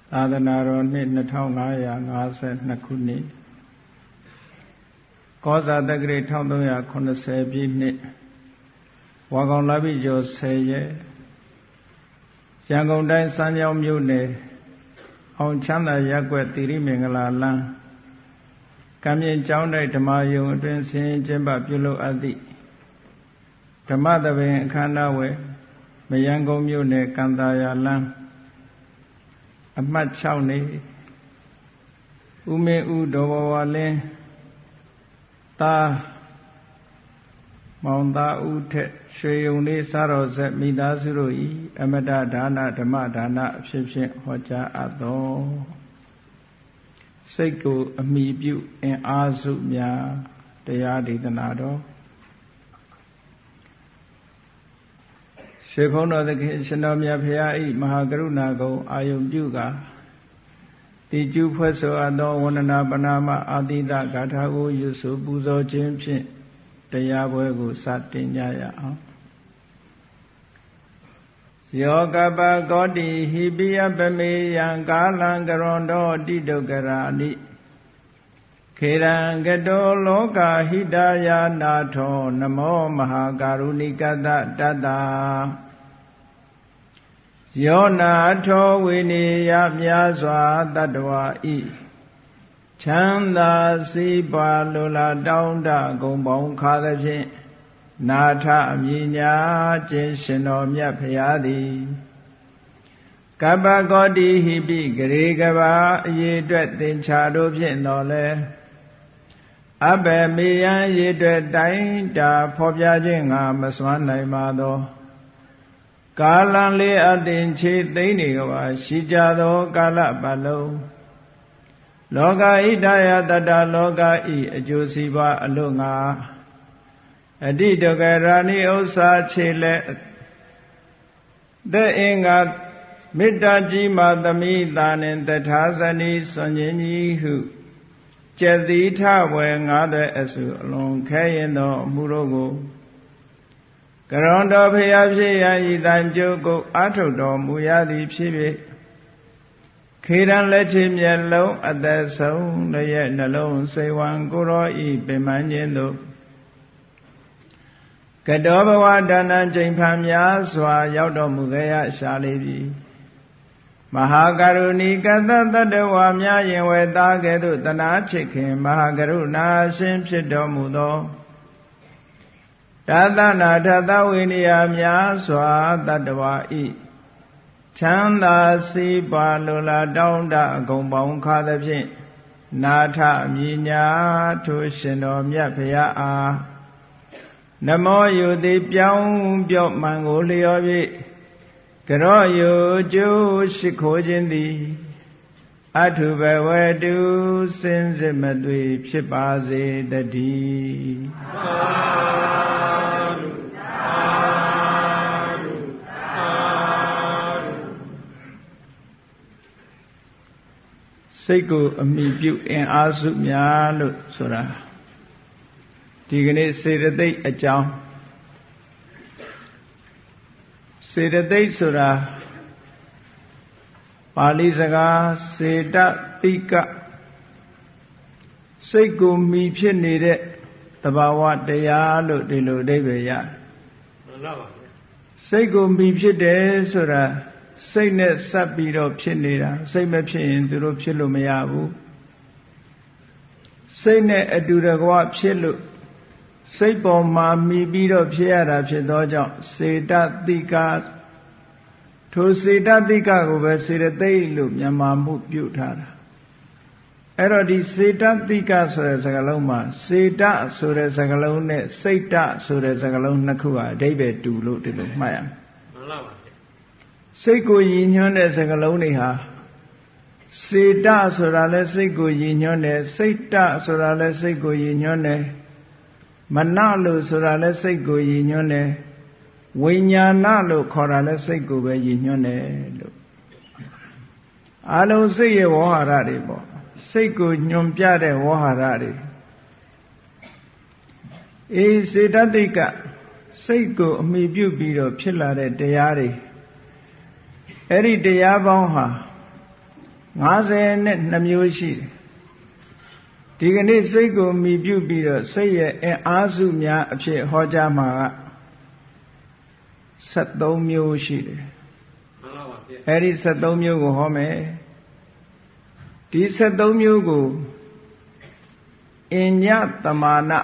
သာသနာတော်နှစ်2552ခုနှစ်ကောဇာတက္ကရာ1380ပြည့်နှစ်ဝါကောင်လပိကျော်10ရက်ရန်ကုန်တိုင်းစမ်းချောင်းမြို့နယ်အောင်ချမ်းသာရပ်ကွက်သီရိမင်္ဂလာလမ်းကံမြင့်ကျောင်းတိုက်ဓမ္မယုံအတွင်ဆင်းကျင်းပပြုလုပ်အပ်သည့်ဓမ္မသဘင်အခမ်းအနားဝယ်မရန်ကုန်မြို့နယ်ကံသာယာလမ်းအမှတ်6နေဦးမင်းဦးဒေါ်ဘဝလင်းသားမောင်သားဦးထက်ရွှေယုံလေးစားတော်ဆက်မိသားစုတို့၏အမတဒါနဓမ္မဒါနအဖြစ်ဖြင့်ဟောကြားအပ်သောစိတ်ကိုအမိပြုအင်အားစုများတရားဒေသနာတော်ရွှေဘုန်းတော်သခင်ရှင်တော်မြတ်ဖရာ၏မဟာကရုဏာကုံအာယုံပြုကာတိကျူဖွဲ့ဆိုအပ်သောဝန္ဒနာပနာမအာတိတဂါထာကိုရွတ်ဆိုပူဇော်ခြင်းဖြင့်တရားပွဲကိုစတင်ကြရအောင်ယောကပကောတိဟိပိယပမေယံကာလံကရွန်တောတိတုကရာနိခေရံကတောလောကဟိတယာနာထောနမောမဟာကာရုဏိကတတတ္တာယောနာထောဝိနေယမြာစွာတတ္တဝါဤချမ်းသာစီးပွားလိုလားတောင်းတဂုံပေါင်းခါသဖြင့်နာထအမြညာခြင်းရှင်တော်မြတ်ဖရာသည်ကပ္ပကောတိဟိပိဂရေကဘာအရေးအတွက်သင်္ချာတို့ဖြင့်တော်လဲအဘယ်မေယံရေအတွက်တိုင်းတာဖော်ပြခြင်းငါမစွမ်းနိုင်ပါသောကာလံလေးအတင်ချေသိမ့်နေကဘာရှိကြသောကာလပတ်လုံးလောကဣဒယတတလောကဤအကျိုးစီးပွားအလို့ငါအတိတကရာဏိဥစ္စာခြေလက်တဲ့အင်္ဂါမေတ္တာကြီးမာသမိတာနှင့်တထာဇနီစွန်ခြင်းကြီးဟုကျက်သီထဝယ်ငါးတဲ့အစုအလွန်ခဲရင်သောအမှုတို့ကိုကရွန်တော်ဖျားဖြစ်ရန်ဤတန်ကြုတ်ကိုအာထုတ်တော်မူရသည်ဖြစ်၍ခေရန်လက်ချေမျက်လုံးအသက်ဆုံးလည်းရဲ့နှလုံးစိတ်ဝံကိုရောဤပင်မခြင်းတို့ကတောဘဝဒါနချိန်ဖန်များစွာရောက်တော်မူခဲ့ရရှာလေပြီမဟာကရုဏီကတတတ္တဝါများယင်ဝေသားကဲ့သို့တနာချစ်ခင်မဟာကရုဏာရှင်ဖြစ်တော်မူသောတသနာထသဝိနည်းများစွာတတ္တဝါဤချမ်းသာစီးပွားလိုလားတောင်းတအကုန်ပေါင်းခါသဖြင့်နာထအမြညာထိုရှင်တော်မြတ်ဖရာအားနမောယုတိပြောင်းပြော့မှန်ကိုလျော်၍ကရောယုကျိုးရှိခိုးခြင်းသည်အထုဘဝတုစင်စစ်မသွေဖြစ်ပါစေတည်းစိတ်ကိုအမိပြုအင်အားစုများလို့ဆိုတာဒီကနေ့စေတသိက်အကြောင်းစေတသိက်ဆိုတာပါဠိစကားစေတသိကစိတ်ကိုမိဖြစ်နေတဲ့သဘာဝတရားလို့ဒီလိုအဓိပ္ပာယ်ရမှန်ပါပါစိတ်ကိုမိဖြစ်တယ်ဆိုတာစိတ်နဲ့စပ်ပြီးတော့ဖြစ်နေတာစိတ်မဖြစ်ရင်သူတို့ဖြစ်လို့မရဘူးစိတ်နဲ့အတူတကွဖြစ်လို့စိတ်ပေါ်မှာမိပြီးတော့ဖြစ်ရတာဖြစ်သောကြောင့်စေတသိကထိုစေတသိကကိုပဲစေတသိက်လို့မြန်မာမှုပြုထားတာအဲ့တော့ဒီစေတသိကဆိုတဲ့စကားလုံးမှာစေတဆိုတဲ့စကားလုံးနဲ့စိတ်တဆိုတဲ့စကားလုံးနှစ်ခုဟာအဓိပ္ပာယ်တူလို့ဒီလိုမှတ်ရမယ်မှန်ပါပါစိတ်ကိုရည်ညွှန်းတဲ့စကားလုံးတွေဟာစေတဆိုတာလဲစိတ်ကိုရည်ညွှန်းတယ်စိတ်တဆိုတာလဲစိတ်ကိုရည်ညွှန်းတယ်မနလို့ဆိုတာလဲစိတ်ကိုရည်ညွှန်းတယ်ဝိညာဏလို့ခေါ်တာလဲစိတ်ကိုပဲရည်ညွှန်းတယ်လို့အလုံးစိတ်ရဲ့ဝေါဟာရတွေပေါ့စိတ်ကိုညွန်ပြတဲ့ဝေါဟာရတွေစေတသိက်ကစိတ်ကိုအမိပြုပြီးတော့ဖြစ်လာတဲ့တရားတွေအဲ့ဒီတရားပေါင်းဟာ 52မျိုးရှိတယ်ဒီကနေ့စိတ်ကိုမီပြုပြီးတော့စိတ်ရဲ့အင်အားစုများအဖြစ်ဟောကြားမှာက73မျိုးရှိတယ်မှန်ပါပါဗျာအဲ့ဒီ73မျိုးကိုဟောမယ်ဒီ73မျိုးကိုအညတမာန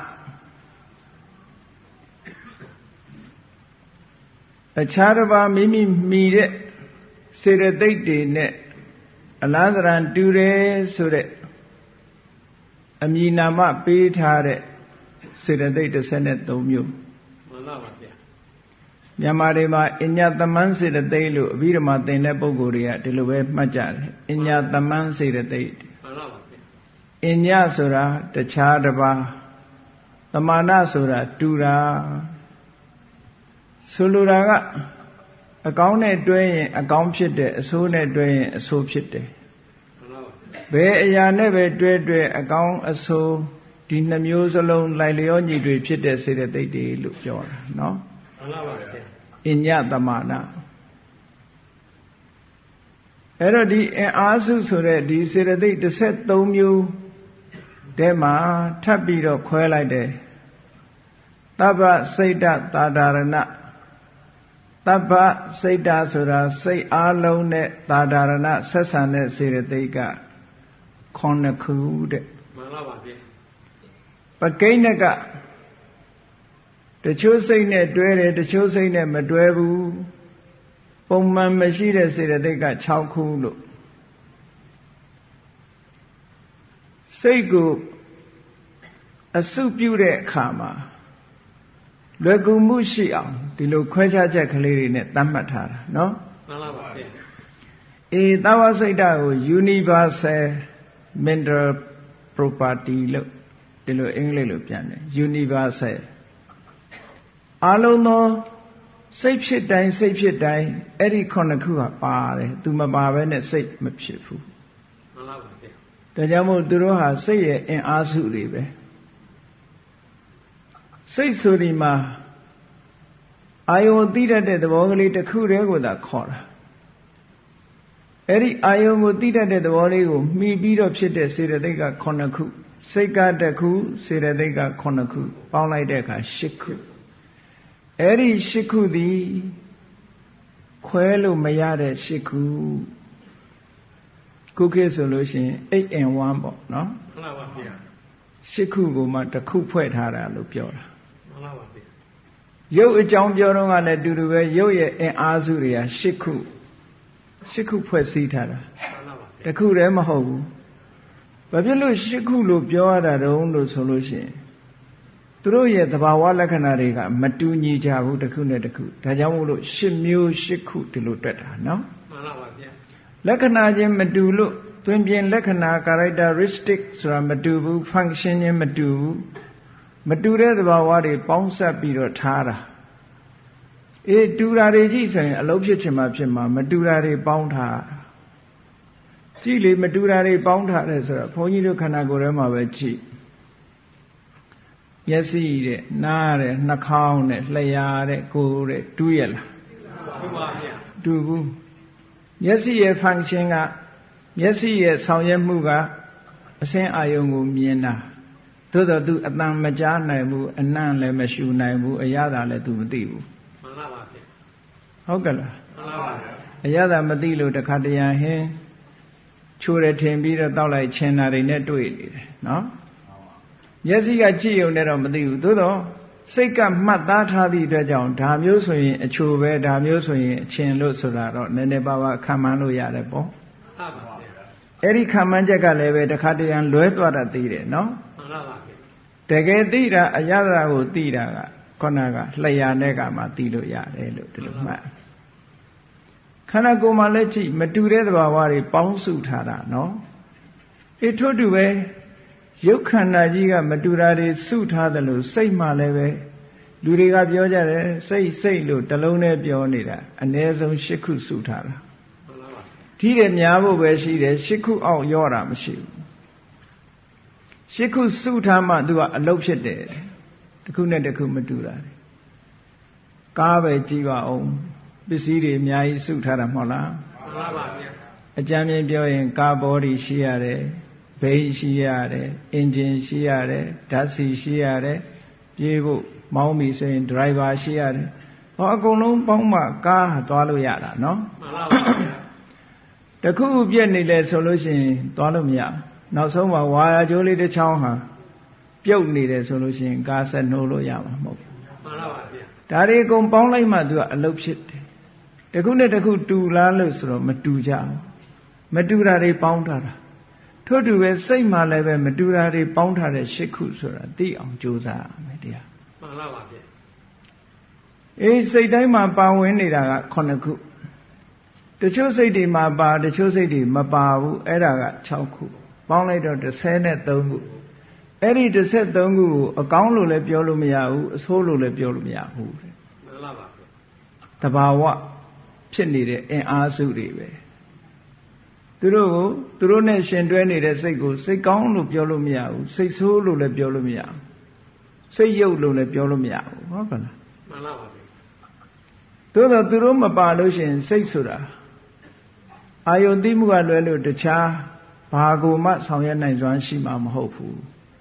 အခြားတစ်ပါးမိမိမှီတဲ့စေတသိက်တွေနဲ့အလားသဏ္ဍာန်တူတယ်ဆိုတဲ့အမည်နာမပေးထားတဲ့စေတသိက်13မျိုးမှန်ပါပါဗျာမြန်မာတွေမှာအညသမန်းစေတသိက်လို့အဘိဓမ္မာသင်တဲ့ပုဂ္ဂိုလ်တွေကဒီလိုပဲမှတ်ကြတယ်အညသမန်းစေတသိက်မှန်ပါပါဗျာအညဆိုတာတခြားတစ်ပါးသမာနဆိုတာတူတာဆိုလိုတာကအကောင်းနဲ့တွဲရင်အကောင်းဖြစ်တယ်အဆိုးနဲ့တွဲရင်အဆိုးဖြစ်တယ်ဘယ်အရာနဲ့ပဲတွဲတွဲအကောင်းအဆိုးဒီနှမျိုးစလုံးလိုက်လျောညီတွေဖြစ်တဲ့စေတသိက်တွေလို့ပြောတာနော်မှန်ပါပါဗျာအညတမာနအဲ့တော့ဒီအင်အားစုဆိုတဲ့ဒီစေတသိက်13မျိုးတဲမှာထပ်ပြီးတော့ခွဲလိုက်တယ်တပ္ပစိတ်တသာဒရဏတပ္ပစိတ်တဆိုတာစိတ်အားလုံးနဲ့သာဒရဏဆက်ဆံတဲ့စေတသိက်က9ခုတဲ့မှန်ပါပါဗျာပကိဏကတချို့စိတ်နဲ့တွဲတယ်တချို့စိတ်နဲ့မတွဲဘူးပုံမှန်မရှိတဲ့စေတသိက်က6ခုလို့စိတ်ကိုအစုပြုတဲ့အခါမှာလွယ်ကူမှုရှိအောင်ဒီလိုခွဲခြားချက်ကလေးတွေနဲ့သတ်မှတ်ထားတာနော်မှန်ပါပါဗျာသဝစိတ်တကို universal mental property လို့ဒီလိုအင်္ဂလိပ်လိုပြန်တယ် universal အလုံးသောစိတ်ဖြစ်တိုင်းစိတ်ဖြစ်တိုင်းအဲ့ဒီ9ခုကပါတယ်သူမပါဘဲနဲ့စိတ်မဖြစ်ဘူးမှန်ပါပါဗျာဒါကြောင့်မို့သူတို့ဟာစိတ်ရဲ့အင်အားစုတွေပဲစိတ်ဆိုဒီမှာအာယုံသိတတ်တဲ့သဘောကလေးတစ်ခုတည်းကိုသာခေါ်တာအဲ့ဒီအာယုံကိုသိတတ်တဲ့သဘောလေးကိုမှီပြီးတော့ဖြစ်တဲ့စေတသိက်က9ခုစိတ်ကတစ်ခုစေတသိက်က9ခုပေါင်းလိုက်တဲ့အခါ10ခုအဲ့ဒီ10ခုသည်ခွဲလို့မရတဲ့10ခုခုခေတ်ဆိုလို့ရှိရင်8 in 1ပေါ့နော်မှန်ပါပါဗျာ10ခုကိုမှတစ်ခုဖွဲ့ထားတာလို့ပြောတာမှန်ပါပါဗျာရုပ်အကြောင်းပြောတော့ကလည်းတူတူပဲရုပ်ရဲ့အင်အားစုတွေက10ခုဖွဲ့စည်းထားတာမှန်ပါပါတစ်ခုတည်းမဟုတ်ဘူးဘာဖြစ်လို့10ခုလို့ပြောရတာတုံးလို့ဆိုလို့ရှိရင်သူတို့ရဲ့သဘာဝလက္ခဏာတွေကမတူညီကြဘူးတစ်ခုနဲ့တစ်ခုဒါကြောင့်မို့လို့10မျိုး10ခုဒီလိုတွက်တာနော်မှန်ပါပါဗျာလက္ခဏာချင်းမတူလို့သွင်ပြင်လက္ခဏာ characteristic ဆိုတာမတူဘူး function ချင်းမတူဘူးမတူတဲ့သဘာဝတွေပေါင်းစပ်ပြီးတော့ထားတာတူတာတွေကြည့်ဆိုရင်အလုံးဖြစ်ချင်မှဖြစ်မှာမတူတာတွေပေါင်းထားကြည့်လေမတူတာတွေပေါင်းထားတယ်ဆိုတော့ဘုန်းကြီးတို့ခန္ဓာကိုယ်ထဲမှာပဲကြည့်မျက်စိတဲ့နားတဲ့နှာခေါင်းတဲ့လျှာတဲ့ကိုယ်တဲ့တူးရလားတူပါဗျာတူဘူးမျက်စိရဲ့ function ကမျက်စိရဲ့ဆောင်ရွက်မှုကအစင်းအာယုံကိုမြင်တာသို့တော်သူအတန်မကြားနိုင်ဘူးအနံ့လည်းမရှူနိုင်ဘူးအရသာလည်းသူမသိဘူးမှန်ပါပါဗျာဟုတ်ကဲ့လားမှန်ပါပါအရသာမသိလို့တခါတရံဟင်းချိုးတယ်ထင်ပြီးတော့တောက်လိုက်ချင်တာတွေနဲ့တွေ့နေတယ်နော်မျက်စိကကြည့်ရုံနဲ့တော့မသိဘူးသို့တော့စိတ်ကမှတ်သားထားသည့်အတွက်ကြောင့်ဒါမျိုးဆိုရင်အချိုပဲဒါမျိုးဆိုရင်အချင်လို့ဆိုတာတော့နည်းနည်းပါးပါးခံမှန်းလို့ရတယ်ပေါ့ဟုတ်ပါပါအဲ့ဒီခံမှန်းချက်ကလည်းပဲတခါတရံလွဲသွားတာသိတယ်နော်မှန်ပါပါတကယ်သိတာအရသာကိုသိတာကခုနကလျှာနဲ့ကမှသိလို့ရတယ်လို့ဒီလိုမှတ်ခန္ဓာကိုယ်မှာလည်းကြည့်မတူတဲ့သဘာဝတွေပေါင်းစုထားတာနော်ထို့တူပဲရုပ်ခန္ဓာကြီးကမတူတာတွေစုထားတယ်လို့စိတ်မှလည်းပဲလူတွေကပြောကြတယ်စိတ်လို့တလုံးနဲ့ပြောနေတာအ ਨੇ ဆုံး10ခုစုထားတာဒီတဲ့များဖို့ပဲရှိတယ်10ခုအောက်ရောတာမရှိဘူး10ခုစုထားမှသူကအလုပ်ဖြစ်တယ်တစ်ခုနဲ့တစ်ခုမတူတာကားပဲကြည့်ပါအောင်ပစ္စည်းတွေအများကြီးစုထားတာမဟုတ်လားမှန်ပါပါဗျာအကြမ်းမြင်ပြောရင်ကားဘောဒီရှိရတယ်ဘိန်းရှိရတယ်အင်ဂျင်ရှိရတယ်ဓာတ်ဆီရှိရတယ်ပြေးဖို့မောင်းပြီဆိုရင်ဒရိုင်ဘာရှိရတယ်ဟောအကုန်လုံးပေါင်းမှကားသွားလို့ရတာနော်မှန်ပါပါဗျာတခုပြက်နေလဲဆိုလို့ရှိရင်သွားလို့မရနောက်ဆုံးမှာဝါရကျိုးလေးတစ်ချောင်းဟာပြုတ်နေတယ်ဆိုလို့ရှိရင်ကားဆက်နှိုးလို့ရမှာမဟုတ်ဘူးမှန်ပါပါဗျာဒါတွေအကုန်ပေါင်းလိုက်မှသူကအလုပ်ဖြစ်တယ်တခုနဲ့တခုတူလားလို့ဆိုတော့မတူကြဘူးမတူတာတွေပေါင်းထားတာထို့တူပဲစိတ်မှလည်းပဲမတူတာတွေပေါင်းထားတဲ့၈ခုဆိုတာသိအောင်ကြိုးစားရမယ်တရားမှန်ပါပါဗျာအေးစိတ်တိုင်းမှာပါဝင်နေတာက9ခုတချို့စိတ်တွေမှာပါတချို့စိတ်တွေမပါဘူးအဲ့ဒါက6ခုပေါင်းလိုက်တော့13ခုအဲ့ဒီ13ခုကိုအကောင်းလို့လည်းပြောလို့မရဘူးအဆိုးလို့လည်းပြောလို့မရဘူးတဲ့မှန်ပါပါတဘာဝဖြစ်နေတဲ့အင်အားစုတွေပဲသူတို့နဲ့ရှင်တွဲနေတဲ့စိတ်ကိုစိတ်ကောင်းလို့ပြောလို့မရဘူးစိတ်ဆိုးလို့လည်းပြောလို့မရဘူးစိတ်ယုတ်လို့လည်းပြောလို့မရဘူးဟုတ်ကလားမှန်ပါပါသို့တော့သူတို့မပါလို့ရှင်စိတ်ဆိုတာအာယုန်သိမှုကလွဲလို့တခြားဘာကိုမှဆောင်ရွက်နိုင်စွမ်းရှိမှာမဟုတ်ဘူး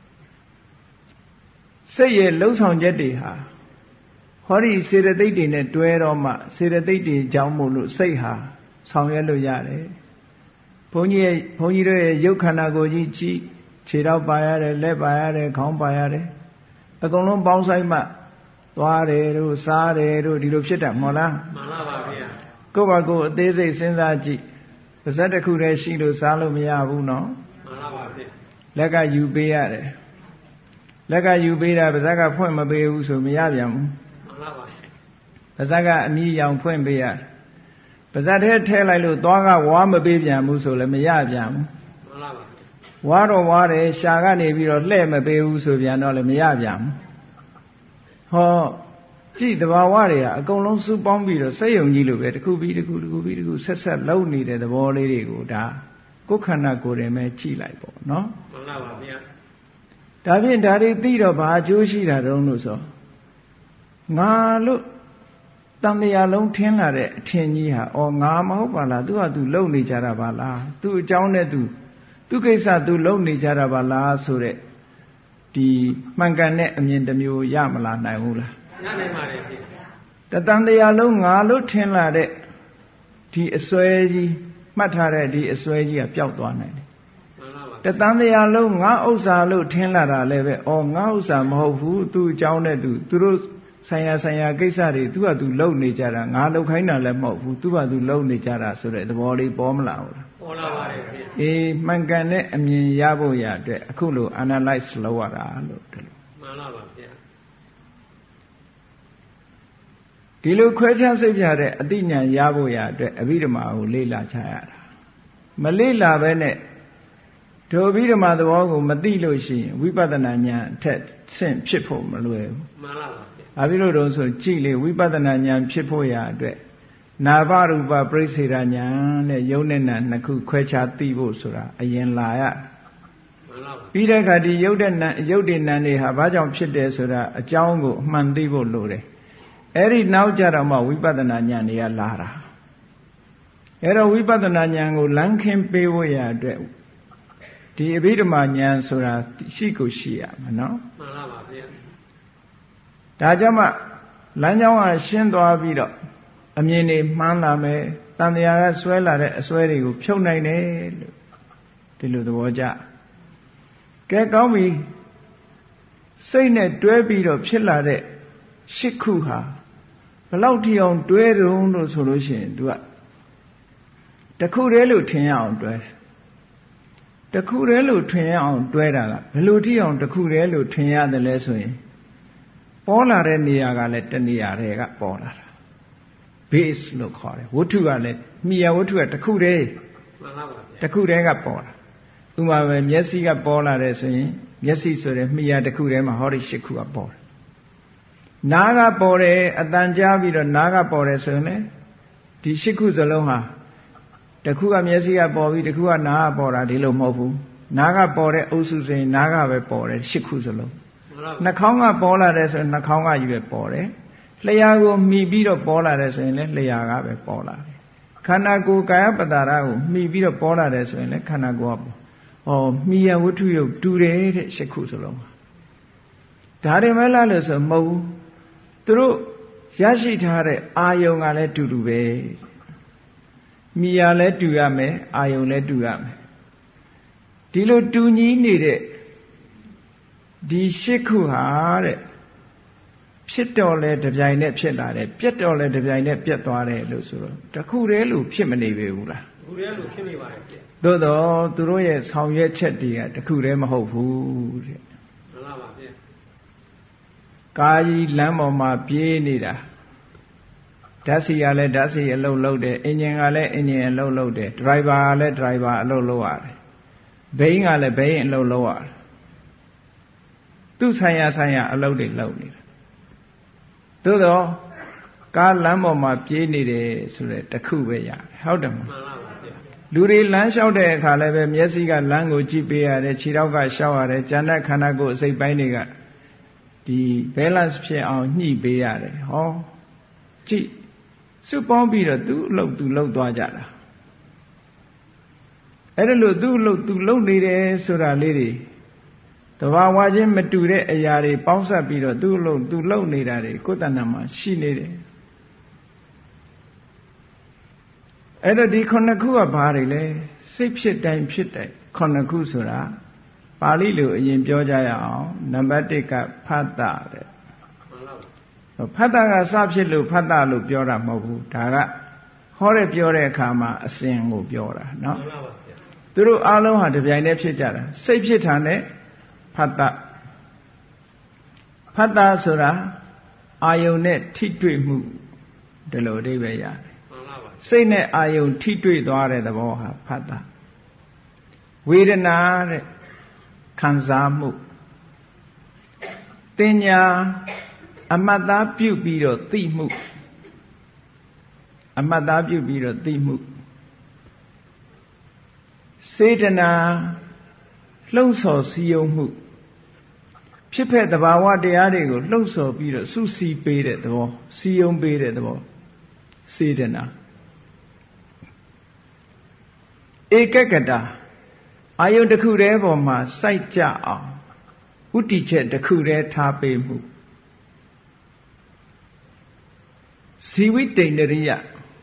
စိတ်ရဲ့လှုပ်ဆောင်ချက်တွေဟာဟောဒီစေတသိက်တွေနဲ့တွဲတော့မှစေတသိက်တွေကြောင့်မို့လို့စိတ်ဟာဆောင်ရွက်လို့ရတယ်ဘုန်းကြီးတို့ရဲ့ရုပ်ခန္ဓာကိုယ်ကြီးကြည့်ခြေထောက်ပါရတယ်လက်ပါရတယ်ခေါင်းပါရတယ်အကုန်လုံးပေါင်းဆိုင်မှသွားတယ်တို့စားတယ်တို့ဒီလိုဖြစ်တာမဟုတ်လားမှန်ပါပါဗျာကိုယ့်ဘာကိုယ်အသေးစိတ်စဉ်းစားကြည့်ပါဇက်တစ်ခုတည်းရှိလို့စားလို့မရဘူးနော်မှန်ပါပါဗျာလက်ကယူပေးရတယ်လက်ကယူပေးတာပါဇက်ကဖွင့်မပေးဘူးဆိုမရပြန်ဘူးမှန်ပါပါပါဇက်ကအနီးရောင်ဖွင့်ပေးရတယ်ပါဇက်ထဲထည့်လိုက်လို့သွားကဝါမပေးပြန်ဘူးဆိုလည်းမရပြန်ဘူးမှန်ပါပါဝါတော့ဝါတယ်ရှာကနေပြီးတော့လှဲ့မပေးဘူးဆိုပြန်တော့လည်းမရပြန်ဘူးဟောကြည့်တဘာဝတွေကအကုန်လုံးစုပေါင်းပြီးတော့စက်ယုံကြီးလိုပဲတစ်ခုပြီးတစ်ခုတစ်ခုပြီးတစ်ခုဆက်ဆက်လုံးနေတဲ့သဘောလေးတွေကိုဒါကိုယ်ခန္ဓာကိုယ်ရင်ပဲကြည့်လိုက်ပေါ့နော်မှန်ပါပါဗျာဒါဖြင့်ဒါတွေသိတော့ဘာအကျိုးရှိတာတုံးလို့ဆိုငါလို့တန်တရားလုံးထင်းလာတဲ့အထင်ကြီးဟာအော်ငါမဟုတ်ပါလားသူကသူလုံနေကြတာပါလားသူအကြောင်းနဲ့သူကိစ္စသူလုံနေကြတာပါလားဆိုတဲ့ဒီမှန်ကန်တဲ့အမြင်တစ်မျိုးရမလာနိုင်ဘူးလားရနိုင်ပါတယ်ဗျာတန်တရားလုံးငါလို့ထင်လာတဲ့ဒီအစွဲကြီးမှတ်ထားတဲ့ဒီအစွဲကြီးကပျောက်သွားနိုင်တယ်မှန်ပါပါတန်တရားလုံးငါဥစ္စာလို့ထင်လာတာလည်းပဲအော်ငါဥစ္စာမဟုတ်ဘူးသူအကြောင်းနဲ့သူတို့ဆိုင်ရာကိစ္စတွေသူကသူလုံနေကြတာငါလုံခိုင်းတာလည်းမဟုတ်ဘူးသူကသူလုံနေကြတာဆိုတဲ့သဘောလေးပေါ်မလာဘူးလားပေါ်လာပါတယ်ဗျာအေးမှန်ကန်တဲ့အမြင်ရဖို့ရအတွက်အခုလို analyze လုပ်ရတာလို့ဒီလိုမှန်ပါပါဗျာဒီလိုခွဲခြားစိတ်ပြတဲ့အသိဉာဏ်ရဖို့ရအတွက်အဘိဓမ္မာကိုလေ့လာချရတာမလေ့လာဘဲနဲ့ဒုအဘိဓမ္မာသဘောကိုမသိလို့ရှိရင်ဝိပဿနာဉာဏ်အထက်ဆင့်ဖြစ်ဖို့မလွယ်ဘူးမှန်ပါပါဘာဖြစ်လို့တုံးဆိုကြည့်လေဝိပဿနာဉာဏ်ဖြစ်ဖို့ရအတွက်နာဘရူပပရိစ္ဆေဒဉာဏ်နဲ့ယုံနဲ့နာနှစ်ခုခွဲခြားသိဖို့ဆိုတာအရင်လာရပြီးတဲ့အခါဒီယုတ်တဲ့နာယုတ်တဲ့နာတွေဟာဘာကြောင့်ဖြစ်တယ်ဆိုတာအကြောင်းကိုအမှန်သိဖို့လိုတယ်အဲ့ဒီနောက်ကြတော့မှဝိပဿနာဉာဏ်တွေကလာတာအဲ့တော့ဝိပဿနာဉာဏ်ကိုလမ်းခင်းပေးဖို့ရအတွက်ဒီအဘိဓမ္မာဉာဏ်ဆိုတာရှိကိုရှိရမှာနော်မှန်ပါပါဗျာဒါကြောင့်မှလမ်းကြောင်းကရှင်းသွားပြီးတော့အမြင်တွေမှန်းလာမယ်တန်တရားကဆွဲလာတဲ့အစွဲတွေကိုဖြုတ်နိုင်တယ်လို့ဒီလိုသဘောကျကဲကောင်းပြီစိတ်နဲ့တွဲပြီးတော့ဖြစ်လာတဲ့ရှစ်ခုဟာဘလောက်ထိအောင်တွဲတုံးလို့ဆိုလို့ရှိရင် तू ကတခုတည်းလို့ထင်ရအောင်တွဲတယ်တခုတည်းလို့ထင်ရအောင်တွဲတာကဘယ်လိုထိအောင်တခုတည်းလို့ထင်ရတယ်လဲဆိုရင်ပေါ်လာတဲ့နေရာကလည်းတနေရာတည်းကပေါ်လာတာ base လို့ခေါ်တယ်ဝတ္ထုကလည်းမိယာဝတ္ထုကတခုတည်းမှန်ပါပါတခုတည်းကပေါ်လာဥပမာပဲမျက်စိကပေါ်လာတယ်ဆိုရင်မျက်စိဆိုတဲ့မိယာတခုတည်းမှာဟောဒီရှစ်ခုကပေါ်တယ်နားကပေါ်တယ်အတန်ကြားပြီးတော့နားကပေါ်တယ်ဆိုရင်လေဒီရှစ်ခုစလုံးဟာတခုကမျက်စိကပေါ်ပြီးတခုကနားကပေါ်တာဒီလိုမဟုတ်ဘူးနားကပေါ်တဲ့အုပ်စုဆိုရင်နားကပဲပေါ်တယ်ရှစ်ခုစလုံးနှာခေါင်းကပေါ်လာတယ်ဆိုရင်နှာခေါင်းကကြီးပဲပေါ်တယ်လျှာကိုမှီပြီးတော့ပေါ်လာတယ်ဆိုရင်လည်းလျှာကပဲပေါ်လာတယ်ခန္ဓာကိုယ်ကာယပတ္တာရကိုမှီပြီးတော့ပေါ်လာတယ်ဆိုရင်လည်းခန္ဓာကိုယ်ကမှီရဝတ္ထုရုပ်တူတယ်တဲ့ရှစ်ခုစလုံးဒါတွေမဲ့လားလို့ဆိုမဟုတ်ဘူးသူတို့ရရှိထားတဲ့အာယုံကလည်းတူတူပဲမြည်ရလည်းတူရမယ်အာယုံလည်းတူရမယ်ဒီလိုတူညီနေတဲ့ဒီရှစ်ခုဟာတဲ့ဖြစ်တော့လဲတပြိုင်နဲ့ဖြစ်လာတယ်ပြတ်တော့လဲတပြိုင်နဲ့ပြတ်သွားတယ်လို့ဆိုတော့တခုတည်းလို့ဖြစ်မနေပေဘူးလားတခုတည်းလို့ဖြစ်နေပါတယ်ဗျသို့တော့သူတို့ရဲ့ဆောင်ရွက်ချက်တွေကတခုတည်းမဟုတ်ဘူးတဲ့မှန်ပါပါဗျကာကြီးလမ်းပေါ်မှာပြေးနေတာဓာတ်စီကလည်းဓာတ်စီအလုပ်လုပ်တယ်အင်ဂျင်ကလည်းအင်ဂျင်အလုပ်လုပ်တယ်ဒရိုင်ဘာကလည်းဒရိုင်ဘာအလုပ်လုပ်ရတယ်ဘိန်းကလည်းဘိန်းအလုပ်လုပ်ရတယ်သူ့ဆိုင်ရာအလုပ်တွေလုပ်နေတာသို့တော့ကားလမ်းပေါ်မှာပြေးနေတယ်ဆိုတဲ့တခုပဲရတယ်ဟုတ်တယ်မလားလူတွေလမ်းလျှောက်တဲ့အခါလည်းပဲမျက်စိကလမ်းကိုကြည့်ပေးရတယ်ခြေထောက်ကရှောက်ရတယ်ကြံတဲ့ခန္ဓာကိုယ်အစိတ်ပိုင်းတွေကဒီ balance ဖြစ်အောင်ညှိပေးရတယ်ဟောကြည့်စုပေါင်းပြီးတော့သူ့အလုပ်သူလုပ်သွားကြတာအဲ့ဒါလို့သူ့အလုပ်သူလုပ်နေတယ်ဆိုတာလေးတွေတဘာဝချင်းမတူတဲ့အရာတွေပေါင်းစပ်ပြီးတော့သူ့အလုပ်သူလုပ်နေတာတွေကိုယ်တဏ္ဍာမှာရှိနေတယ်အဲ့တော့ဒီခုနှစ်ခုကဘာတွေလဲစိတ်ဖြစ်တိုင်းဖြစ်တိုင်းခုနှစ်ခုဆိုတာပါဠိလိုအရင်ပြောကြရအောင်နံပါတ်1ကဖတ်တာတဲ့ဖတ်တာကစဖြစ်လို့ဖတ်တာလို့ပြောတာမဟုတ်ဘူးဒါကဟောတဲ့ပြောတဲ့အခါမှာအစဉ်ကိုပြောတာเนาะသူတို့အားလုံးဟာတပြိုင်တည်းဖြစ်ကြတာစိတ်ဖြစ်တာနဲ့ဖတ်တာဆိုတာအာယုန်နဲ့ထိတွေ့မှုဒီလိုအဓိပ္ပာယ်ရတယ်စိတ်နဲ့အာယုန်ထိတွေ့သွားတဲ့သဘောဟာဖတ်တာဝေဒနာတဲ့ခံစားမှုတင်ညာအမှတ်သားပြုပြီးတော့သိမှုအမှတ်သားပြုပြီးတော့သိမှုစေတနာလှုံ့ဆော်စည်းရုံးမှုဖြစ်ဖက်သဘာဝတရားတွေကိုလှုံ့ဆော်ပြီးတော့စုစည်းပေးတဲ့သဘောစည်းရုံးပေးတဲ့သဘောစေတနာဧကကတာအာယုန်တစ်ခုတည်းပေါ်မှာစိုက်ကြအောင်ဥတီချက်တစ်ခုတည်းထားပေးမှုဇီဝိတ္တိန္ဒရိယ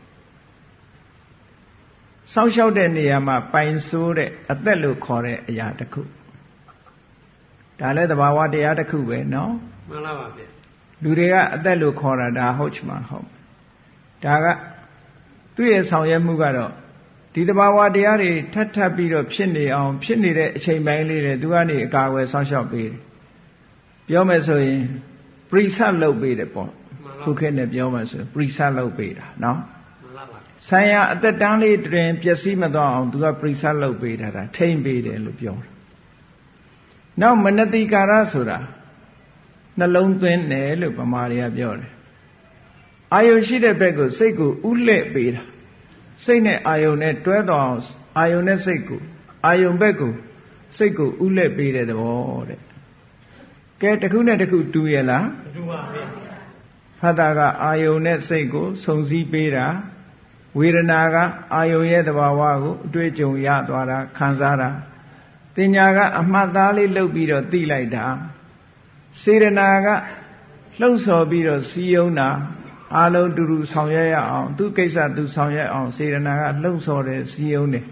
စောင့်ရှောက်တဲ့နေရာမှာပိုင်ဆိုးတဲ့အသက်လို့ခေါ်တဲ့အရာတစ်ခုဒါလည်းသဘာဝတရားတစ်ခုပဲเนาะမှန်ပါပါဗျလူတွေကအသက်လို့ခေါ်တာဒါဟုတ်ချင်မှာဟုတ်ဒါကသူ့ရဲ့ဆောင်ရွက်မှုကတော့ဒီသဘာဝတရားတွေထပ်ပြီးတော့ဖြစ်နေအောင်ဖြစ်နေတဲ့အချိန်ပိုင်းလေးတွေသူကနေအကာအကွယ်စောင့်ရှောက်ပေးတယ်ပြောမယ်ဆိုရင်ပရိသတ်လုပ်ပေးတယ်ပေါ့ခုခေတ်နဲ့ပြောမှဆိုပရိသတ်လုပ်ပေးတာเนาะဆိုင်ရာအသက်တန်းလေးတွင်ပျက်စီးမသွားအောင်သူကပရိသတ်လုပ်ပေးတာထိမ့်ပေးတယ်လို့ပြောတာနောက်မနတိကာရဆိုတာနှလုံးသွင်းတယ်လို့ဗမာတွေကပြောတယ်အာယုရှိတဲ့ဘက်ကိုစိတ်ကိုဥလှဲ့ပေးတာစိတ်နဲ့အာယုနဲ့တွဲတော်အောင်အာယုနဲ့စိတ်ကိုအာယုဘက်ကိုစိတ်ကိုဥလှဲ့ပေးတဲ့သဘောတဲ့ကဲတစ်ခုနဲ့တစ်ခုတူရဲ့လားမတူပါဘူးဖတ်တာကအာယုန်နဲ့စိတ်ကိုစုံစည်းပေးတာဝေဒနာကအာယုန်ရဲ့သဘာဝကိုအတွေ့အကြုံရသွားတာခံစားတာတင်ညာကအမှတ်သားလေးလှုပ်ပြီးတော့သိလိုက်တာစေရနာကလှုပ်ဆော်ပြီးတော့စီယုံတာအာလုံးတူတူဆောင်ရွက်ရအောင်သူကိစ္စသူဆောင်ရွက်အောင်စေရနာကလှုပ်ဆော်တယ်စီယုံတယ်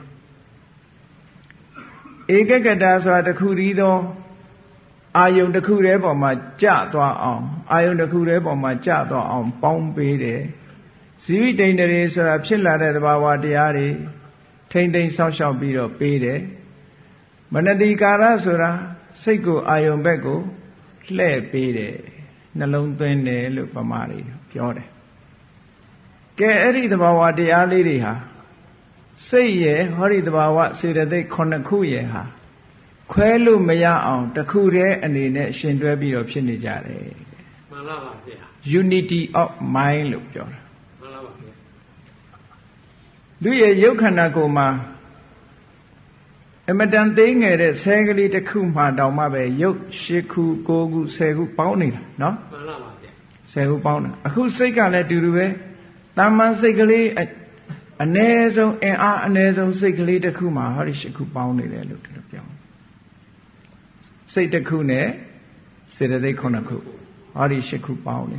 ဧကကတာဆိုတာတစ်ခုတည်းသောအာယုန်တစ်ခုတည်းပေါ်မှာကြသွားအောင်အာယုန်တစ်ခုတည်းပေါ်မှာကြသွားအောင်ပေါင်းပေးတယ်ဇီဝိတ္တိန္ဒရေဆိုတာဖြစ်လာတဲ့သဘာဝတရားတွေထိမ့်သိမ်းဆောက်ရှောက်ပြီးတော့ပေးတယ်မနတိကာရဆိုတာစိတ်ကိုအာယုန်ဘက်ကိုလှည့်ပေးတယ်နှလုံးသွင်းတယ်လို့ပမာတွေပြောတယ်ကဲအဲ့ဒီသဘာဝတရားလေးတွေဟာစိတ်ရဲ့ဟောဒီသဘာဝစေတသိက်9ခုရဲ့ဟာခွဲလို့မရအောင်တစ်ခုတည်းအနေနဲ့ရှင်တွဲပြီးတော့ဖြစ်နေကြတယ်မှန်ပါပါဗျာ unity of mind လို့ပြောတာမှန်ပါပါဗျာလူရဲ့ရုပ်ခန္ဓာကိုယ်မှာအမတန်သေးငယ်တဲ့ဆဲကလေးတစ်ခုမှတောင်မှပဲရုပ်10ခု9ခု10ခုပေါင်းနေတာနော်မှန်ပါပါဗျာ10ခုပေါင်းတာအခုစိတ်ကလည်းအတူတူပဲတာမန်စိတ်ကလေးအ ਨੇ ဆုံးအင်အားအ ਨੇ ဆုံးစိတ်ကလေးတစ်ခုမှာဟောဒီ8ခုပေါင်းနေတယ်လို့ဒီလိုပြောစိတ်တစ်ခုနဲ့စေတသိက်9ခုဟောဒီ8ခုပေါင်းနေ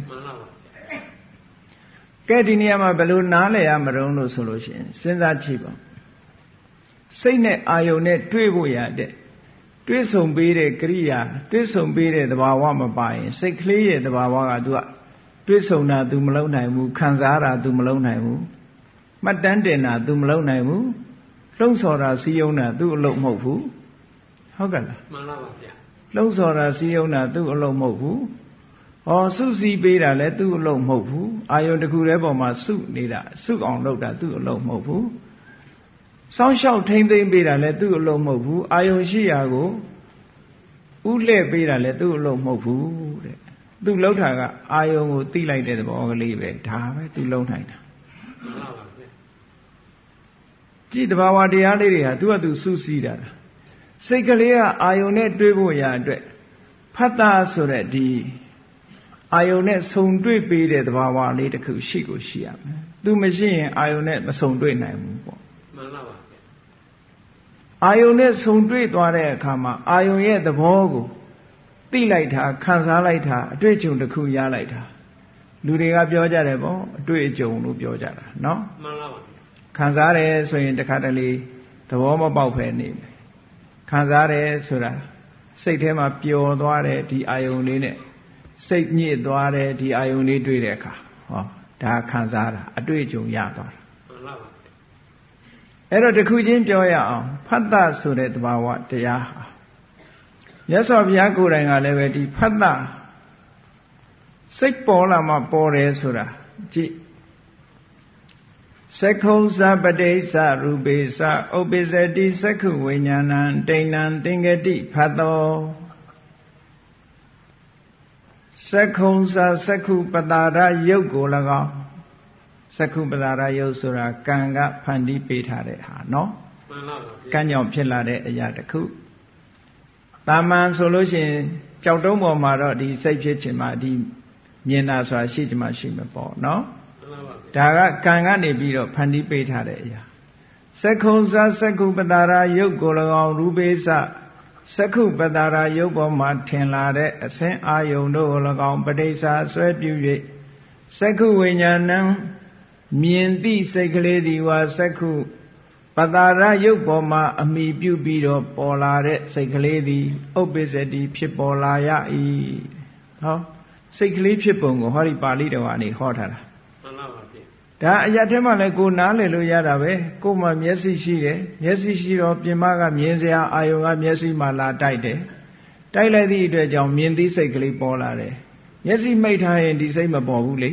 ကဲဒီနေရာမှာဘယ်လိုနားလည်ရမလို့ဆိုလို့ရှိရင်စဉ်းစားကြည့်ပါစိတ်နဲ့အာယုံနဲ့တွေ့ဖို့ရတဲ့တွေ့ဆုံပေးတဲ့ကရိယာတွေ့ဆုံပေးတဲ့သဘာဝမပါရင်စိတ်ကလေးရဲ့သဘာဝကသူကတွေ့ဆုံတာ तू မလုံးနိုင်ဘူးခံစားတာ तू မလုံးနိုင်ဘူးမှတ်တမ်းတင်တာ तू မလုံးနိုင်ဘူးလှုံ့ဆော်တာစီးယုံတာ तू အလုပ်မဟုတ်ဘူးဟုတ်ကဲ့လားမှန်ပါပါဗျာလှုံ့ဆော်တာစီးယုံတာ तू အလုပ်မဟုတ်ဘူးဟောစုစည်းပေးတာလည်း तू အလုပ်မဟုတ်ဘူးအာယုံတစ်ခုတည်းပေါ်မှာစုနေတာစုအောင်လုပ်တာ तू အလုပ်မဟုတ်ဘူးစောင့်ရှောက်ထိမ့်သိမ့်ပေးတာလည်း तू အလုပ်မဟုတ်ဘူးအာယုံရှိရာကိုဥလှဲ့ပေးတာလည်း तू အလုပ်မဟုတ်ဘူးတဲ့သူလှုပ်တာကအာယုံကိုတိလိုက်တဲ့သဘောကလေးပဲဒါပဲသူလှုပ်နိုင်တာကြည့်တဘာဝတရားလေးတွေဟာသူကသူစုစည်းတာစိတ်ကလေးကအာယုံနဲ့တွေးဖို့ရအတွက်ဖတ်တာဆိုတဲ့ဒီအာယုံနဲ့ဆုံတွေ့ပေးတဲ့သဘာဝလေးတစ်ခုရှိကိုရှိရမယ်သူမရှိရင်အာယုံနဲ့မဆုံတွေ့နိုင်ဘူးပေါ့မှန်ပါပါအာယုံနဲ့ဆုံတွေ့သွားတဲ့အခါမှာအာယုံရဲ့သဘောကိုသိလိုက်တာခံစားလိုက်တာအတွေ့အကြုံတစ်ခုရလိုက်တာလူတွေကပြောကြတယ်ပေါ့အတွေ့အကြုံလို့ပြောကြတာနော်မှန်ပါပါခံစားတယ်ဆိုရင်တခါတလေသဘောမပေါက်ဖဲနေမယ်ခံစားတယ်ဆိုတာစိတ်ထဲမှာပျော်သွားတယ်ဒီအာယုံလေးနဲ့စိတ်ညစ်သွားတယ်ဒီအာယုံလေးတွေ့တဲ့အခါဟောဒါခံစားတာအတွေ့အကြုံရသွားတာမှန်ပါပါအဲ့တော့တစ်ခုချင်းပြောရအောင်ဖတ်တာဆိုတဲ့သဘာဝတရားဟာမြတ်စွာဘုရားကိုယ်တိုင်ကလည်းပဲဒီဖတ်တာစိတ်ပေါ်လာမှပေါ်တယ်ဆိုတာကြည့်သက္ခုံသပတိစ္ဆရူပေသဥပ္ပစ္စတိသက္ခုဝိညာဏံဒိဋ္ဌံသင်္ကတိဖတ်တော်သက္ခုံသက္ခုပတာရယုတ်ကို၎င်းသက္ခုပတာရယုတ်ဆိုတာကံကဖန်တီးပေးထားတဲ့ဟာနော်မှန်ပါပါကံကြောင့်ဖြစ်လာတဲ့အရာတစ်ခုတာမန်ဆိုလို့ရှိရင်ကြောက်တုံးပေါ်မှာတော့ဒီစိတ်ဖြစ်ခြင်းမှာဒီမြင်တာဆိုတာရှိခြင်းမရှိမပေါ့နော်ဒါကကံကနေပြီးတော့ဖန်တီးပေးထားတဲ့အရာသက္ခုံသက္ခုပတာရယုတ်ကို၎င်းရူပေသသက္ခုပတာရယုတ်ပေါ်မှာထင်လာတဲ့အစင်းအာယုန်တို့ကို၎င်းပဋိစ္ဆာဆွဲပြု၍သက္ခုဝိညာဏံမြင်သည့်စိတ်ကလေးဒီဝါသက္ခုပတာရယုတ်ပေါ်မှာအမိပြုပြီးတော့ပေါ်လာတဲ့စိတ်ကလေးသည်ဥပ္ပစ္စတိဖြစ်ပေါ်လာရ၏ဟောစိတ်ကလေးဖြစ်ပုံကိုဟောဒီပါဠိတော်ကနေဟောထားတာမှန်ပါပါဗျဒါအရာထဲမှာလည်းကိုနားလည်လို့ရတာပဲကိုယ်မှမျက်စိရှိတယ်မျက်စိရှိတော့ပြင်မကမြင်စရာအာယုံကမျက်စိမှလာတိုက်တယ်တိုက်လိုက်သည့်အတွက်ကြောင့်မြင်သိစိတ်ကလေးပေါ်လာတယ်မျက်စိမိတ်ထားရင်ဒီစိတ်မပေါ်ဘူးလေ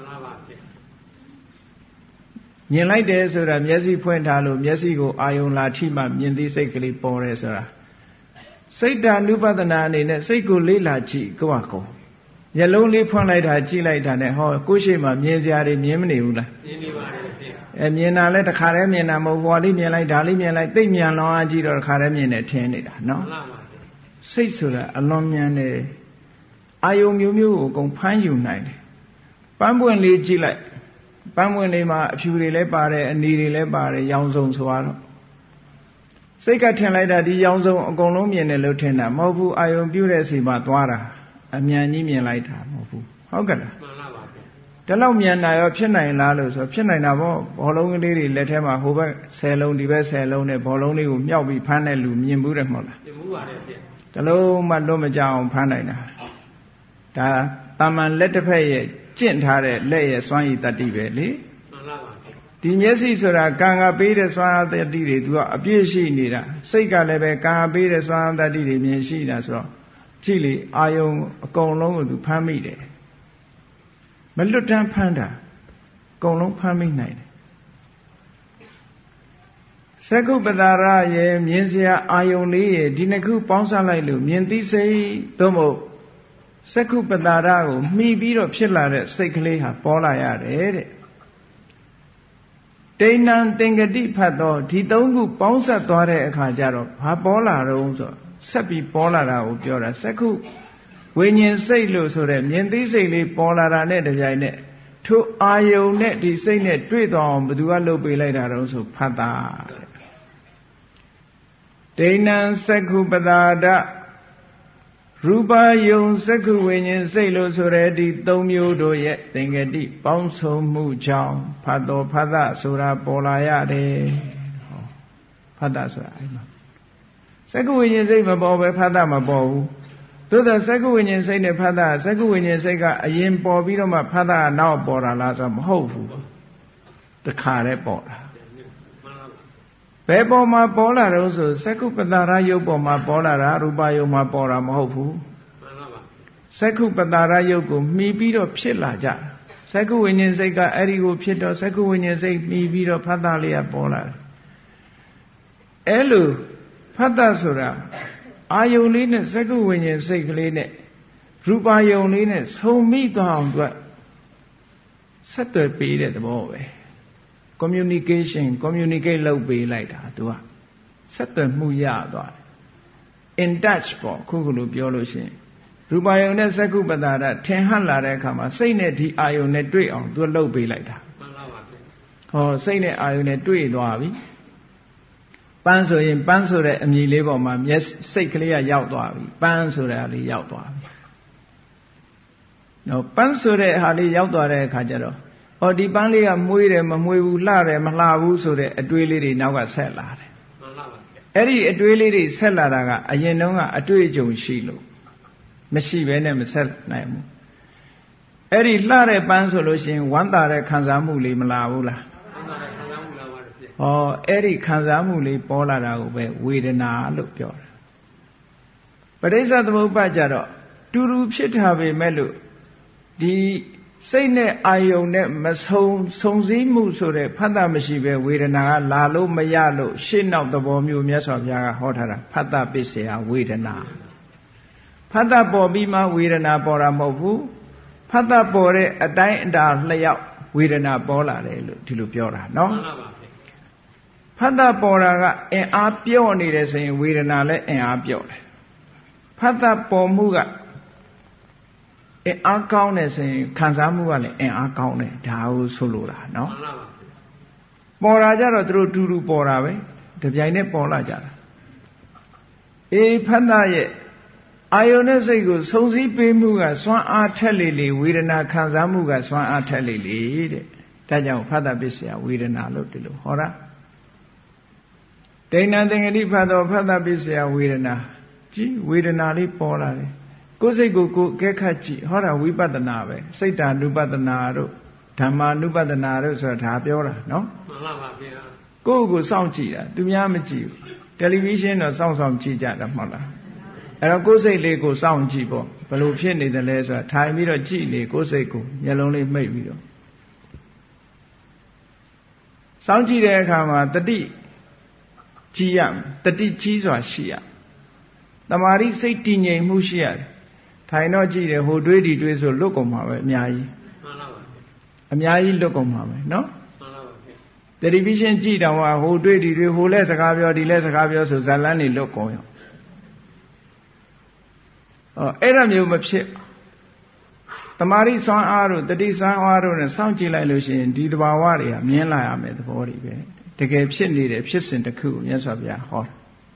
မြင်လိုက်တယ်ဆိုတာမျက်စိဖွင့်ထားလို့မျက်စိကိုအာယုံလာထိမှမြင်သိစိတ်ကလေးပေါ်တယ်ဆိုတာစိတ်ဓာနုပဒနာအနေနဲ့စိတ်ကိုလေ့လာကြည့်ကိုယ့်ဟာကိုယ်မျက်လုံးလေးဖွင့်လိုက်တာကြည့်လိုက်တာနဲ့ဟောကိုယ့်ရှိမှမြင်စရာတွေမြင်မနေဘူးလားမြင်နေပါတယ်မြင်တာလဲတခါတည်းမြင်တာမဟုတ်ဘောလေးမြင်လိုက်ဒါလေးမြင်လိုက်သိမြန်လောင်းအားကြည့်တော့တခါတည်းမြင်နေထင်နေတာနော်စိတ်ဆိုတာအလွန်မြန်တယ်အာယုံမျိုးမျိုးကိုအကုန်ဖမ်းယူနိုင်တယ်ပန်းပွင့်လေးကြည့်လိုက်ပန်းပွင့်လေးမှာအဖြူတွေလည်းပါတယ်အနီတွေလည်းပါတယ်ရောင်စုံဆိုတော့စိတ်ကထင်လိုက်တာဒီရောင်စုံအကုန်လုံးမြင်တယ်လို့ထင်တာမဟုတ်ဘူးအာယုံပြုတဲ့စီမှာသွားတာအမြန်ကြီးမြင်လိုက်တာမဟုတ်ဘူးဟုတ်ကဲ့လားမှန်ပါပါဒီလောက်မြန်တာရောဖြစ်နိုင်လားလို့ဆိုဖြစ်နိုင်တာပေါ့ဘောလုံးကလေးတွေလက်ထဲမှာဟိုဘက်10လုံးဒီဘက်10လုံးနဲ့ဘောလုံးလေးကိုမြောက်ပြီးဖမ်းတဲ့လူမြင်ဘူးတယ်မဟုတ်လားမြင်ဘူးပါတယ်ဗျဒီလုံးမှလွတ်မကြအောင်ဖမ်းနိုင်တာဒါတာမန်လက်တစ်ဖက်ရဲ့ကျင့်ထားတဲ့လက်ရဲ့စွမ်းရည်တတ္တိပဲလေမှန်ပါပါဒီမျက်စိဆိုတာကံကပေးတဲ့စွမ်းအားတတ္တိတွေသူကအပြည့်ရှိနေတာစိတ်ကလည်းပဲကံပေးတဲ့စွမ်းအားတတ္တိတွေမြင်ရှိတာဆိုတော့ကြည့်လေအာယုံအကုန်လုံးကိုသူဖမ်းမိတယ်မလွတ်တမ်းဖမ်းတာအကုန်လုံးဖမ်းမိနိုင်တယ်သက္ခုပတာရရဲ့မြင်စရာအာယုံလေးရဲ့ဒီနှစ်ခုပေါင်းစပ်လိုက်လို့မြင်သိစိတ်သို့မဟုတ်သက္ခုပတာရကိုမှီပြီးတော့ဖြစ်လာတဲ့စိတ်ကလေးဟာပေါ်လာရတယ်တဲ့ဒိဋ္ဌံသင်္ကတိဖတ်တော့ဒီသုံးခုပေါင်းစပ်သွားတဲ့အခါကျတော့ဘာပေါ်လာတော့ဆိုဆက်ပြီးပေါ်လာတာကိုပြောတာသက္ခုဝိညာဉ်စိတ်လို့ဆိုတဲ့မြင်သိစိတ်လေးပေါ်လာတာနဲ့တပြိုင်နက်ထိုအာယုံနဲ့ဒီစိတ်နဲ့တွေ့သွားအောင်ဘယ်သူကလုပ်ပေးလိုက်တာတော့ဆိုဖတ်တာဒိဏံသက္ခုပတာဒရူပယုံသက္ခုဝိညာဉ်စိတ်လို့ဆိုတဲ့ဒီ၃မျိုးတို့ရဲ့သင်္ကတိပေါင်းစုံမှုကြောင့်ဖတ်တော်ဖတ်တာဆိုတာပေါ်လာရတယ်ဟောဖတ်တာဆိုတာအဲ့မှာသက္ခုဝိညာဉ်စိတ်မပေါ်ပဲဖတ်တာမပေါ်ဘူးသို့သောသက္ခုဝိညာဉ်စိတ်နဲ့ဖတ်တာသက္ခုဝိညာဉ်စိတ်ကအရင်ပေါ်ပြီးတော့မှဖတ်တာကနောက်ပေါ်တာလားဆိုတော့မဟုတ်ဘူးတခါတည်းပေါ်တာဘယ်ပေါ်မှာပေါ်လာတော့ဆိုသက္ခုပတာရယုတ်ပေါ်မှာပေါ်လာတာရူပယုတ်မှာပေါ်တာမဟုတ်ဘူးသက္ခုပတာရယုတ်ကိုမှီပြီးတော့ဖြစ်လာကြသက္ခုဝိညာဉ်စိတ်ကအဲ့ဒီကိုဖြစ်တော့သက္ခုဝိညာဉ်စိတ်မှီပြီးတော့ဖတ်တာလေးကပေါ်လာတယ်အဲ့လိုဖတ်တာဆိုတာအာယုံလေးနဲ့သက္ကုဝိညာဉ်စိတ်ကလေးနဲ့ရူပယုံလေးနဲ့ဆုံမိသွားအောင်အတွက်ဆက်သွယ်ပေးတဲ့သဘောပဲ communicate လုပ်ပေးလိုက်တာသူကဆက်သွယ်မှုရသွားတယ် in touch ပေါ့ခုလိုပြောလို့ရှိရင်ရူပယုံနဲ့သက္ကုပတာဒထင်ဟပ်လာတဲ့အခါမှာစိတ်နဲ့ဒီအာယုံနဲ့တွေ့အောင်သူကလုပ်ပေးလိုက်တာမှန်ပါပါဟောစိတ်နဲ့အာယုံနဲ့တွေ့သွားပြီပန်းဆိုရင်ပန်းဆိုတဲ့အမည်လေးပေါ်မှာမျက်စိတ်ကလေးကရောက်သွားပြီပန်းဆိုတဲ့ဟာလေးရောက်သွားပြီနော်ပန်းဆိုတဲ့ဟာလေးရောက်သွားတဲ့အခါကျတော့ဟောဒီပန်းလေးကမွေးတယ်မမွေးဘူးလှတယ်မလှဘူးဆိုတဲ့အတွေးလေးတွေနောက်ကဆက်လာတယ်မှန်ပါပါအဲ့ဒီအတွေးလေးတွေဆက်လာတာကအရင်တုန်းကအတွေ့အကြုံရှိလို့မရှိဘဲနဲ့မဆက်နိုင်ဘူးအဲ့ဒီလှတဲ့ပန်းဆိုလို့ရှိရင်ဝမ်းသာတဲ့ခံစားမှုလေးမလာဘူးလားဟောအဲ့ဒီခံစားမှုလေးပေါ်လာတာကိုပဲဝေဒနာလို့ပြောတာပဋိစ္စသမုပ္ပါဒ်ကြတော့တူတူဖြစ်တာပဲမဲ့လို့ဒီစိတ်နဲ့အာယုံနဲ့မဆုံစည်းမှုဆိုတဲ့ဖတ်တာမရှိပဲဝေဒနာကလာလို့မရလို့ရှေ့နောက်သဘောမျိုးမြတ်စွာဘုရားကဟောထားတာဖတ်တာပစ္စယဝေဒနာဖတ်တာပေါ်ပြီးမှဝေဒနာပေါ်တာမဟုတ်ဘူးဖတ်တာပေါ်တဲ့အတိုင်းအတာလျောက်ဝေဒနာပေါ်လာတယ်လို့ဒီလိုပြောတာနော်ဖတ်တာပေါ်တာကအင်အားပြော့နေတယ်ဆိုရင်ဝေဒနာလည်းအင်အားပြော့တယ်ဖတ်တာပေါ်မှုကအင်အားကောင်းတယ်ဆိုရင်ခံစားမှုကလည်းအင်အားကောင်းတယ်ဒါကိုဆိုလိုတာနော်ပေါ်တာကြတော့သူတို့တူတူပေါ်တာပဲတပြိုင်နဲ့ပေါ်လာကြတာအေးဖတ်တာရဲ့အာယုန်နဲ့စိတ်ကိုစုံစည်းပေးမှုကစွမ်းအားထက်လေလေဝေဒနာခံစားမှုကစွမ်းအားထက်လေလေတဲ့ဒါကြောင့်ဖတ်တာပစ္စယဝေဒနာလို့ဒီလိုဟောတာဒိဏသင်္ကတိဖတ်တော်ဖတ်တာပစ္စယဝေဒနာကြည်ဝေဒနာလေးပေါ်လာတယ်ကိုယ်စိတ်ကိုကိုယ်အကဲခတ်ကြည့်ဟောတာဝိပဿနာပဲစိတ်ဓာနုပဒနာတို့ဓမ္မာနုပဒနာတို့ဆိုတာဒါပြောတာနော်မှန်ပါပါဗျာကိုယ့်ကိုစောင့်ကြည့်တာသူများမကြည့်ဘူးတယ်လီဗီရှင်းတော့စောင့်ကြည့်ကြတာမဟုတ်လားအဲ့တော့ကိုယ်စိတ်လေးကိုစောင့်ကြည့်ပေါ့ဘယ်လိုဖြစ်နေတယ်လဲဆိုတာထိုင်ပြီးတော့ကြည့်နေကိုယ်စိတ်ကိုမျက်လုံးလေးမှိတ်ပြီးတော့စောင့်ကြည့်တဲ့အခါမှာတတိကြီးရတတိကြီးစွာရှိရတမာရီစိတ်တည်ငြိမ်မှုရှိရတယ်ထိုင်တော့ကြည့်တယ်ဟိုတွေးဒီတွေးဆိုလွတ်ကုန်မှာပဲအများကြီးမှန်ပါပါအများကြီးလွတ်ကုန်မှာပဲနော်မှန်ပါပါတယ်လီဗီရှင်းကြည့်တော့ဟိုတွေးဒီတွေးဟိုလဲစကားပြောဒီလဲစကားပြောဆိုဇာတ်လမ်းတွေလွတ်ကုန်ရောအဲ့ဒါမျိုးမဖြစ်တမာရီစွမ်းအားတို့တတိစွမ်းအားတို့နဲ့စောင့်ကြည့်လိုက်လို့ရှိရင်ဒီတဘာဝတွေကမြင်လာရမယ်သဘောတွေပဲတကယ်ဖြစ်နေတဲ့ဖြစ်စဉ်တစ်ခုကိုမြတ်စွာဘုရားဟော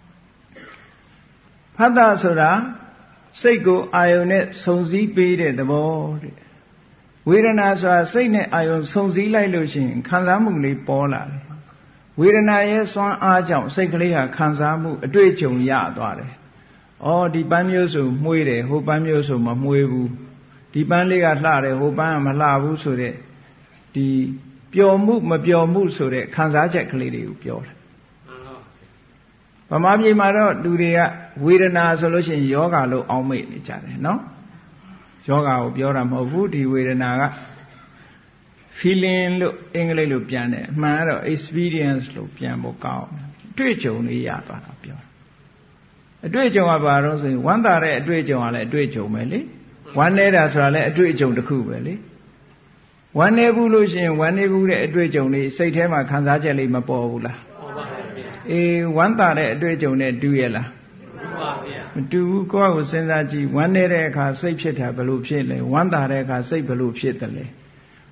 ဖတ်တာဆိုတာစိတ်ကိုအာယုန်နဲ့ဆုံစည်းပေးတဲ့သဘောတဲ့ဝေဒနာဆိုတာစိတ်နဲ့အာယုန်ဆုံစည်းလိုက်လို့ရှိရင်ခံစားမှုလေးပေါ်လာတယ်ဝေဒနာရဲ့စွမ်းအားကြောင့်စိတ်ကလေးဟာခံစားမှုအတွေ့အကြုံရသွားတယ်ဩဒီပန်းမျိုးဆိုမှုေးတယ်ဟိုပန်းမျိုးဆိုမမှုေးဘူးဒီပန်းလေးကလှတယ်ဟိုပန်းကမလှဘူးဆိုတဲ့ဒီပျော်မှုမပျော်မှုဆိုတဲ့ခံစားချက်ကလေးတွေကိုပြောတယ်ဗမာပြည်မှာတော့လူတွေကဝေဒနာဆိုလို့ရှိရင်ယောဂလို့အောင်းမိတ်နေကြတယ်နော်ယောဂကိုပြောတာမဟုတ်ဘူးဒီဝေဒနာက feeling လို့အင်္ဂလိပ်လိုပြန်တယ်အမှန်ကတော့ experience လို့ပြန်ဖို့ကောင်းတွေ့ကြုံလေးရသွားတာပြောအတွေ့အကြုံကဘာလို့ဆိုရင်ဝမ်းသာတဲ့အတွေ့အကြုံကလည်းအတွေ့အကြုံပဲလေဝမ်းနေတာဆိုတာလည်းအတွေ့အကြုံတစ်ခုပဲလေဝမ်းနေဘူးလို့ရှိရင်ဝမ်းနေဘူးတဲ့အတွေ့အကြုံလေးစိတ်ထဲမှာခံစားချက်လေးမပေါ်ဘူးလားပေါ်ပါဗျာအေးဝမ်းသာတဲ့အတွေ့အကြုံနဲ့တူရဲ့လားတူပါဗျာမတူဘူးကိုယ့်ကိုစဉ်းစားကြည့်ဝမ်းနေတဲ့အခါစိတ်ဖြစ်တာဘယ်လိုဖြစ်လဲဝမ်းသာတဲ့အခါစိတ်ဘယ်လိုဖြစ်တယ်လဲ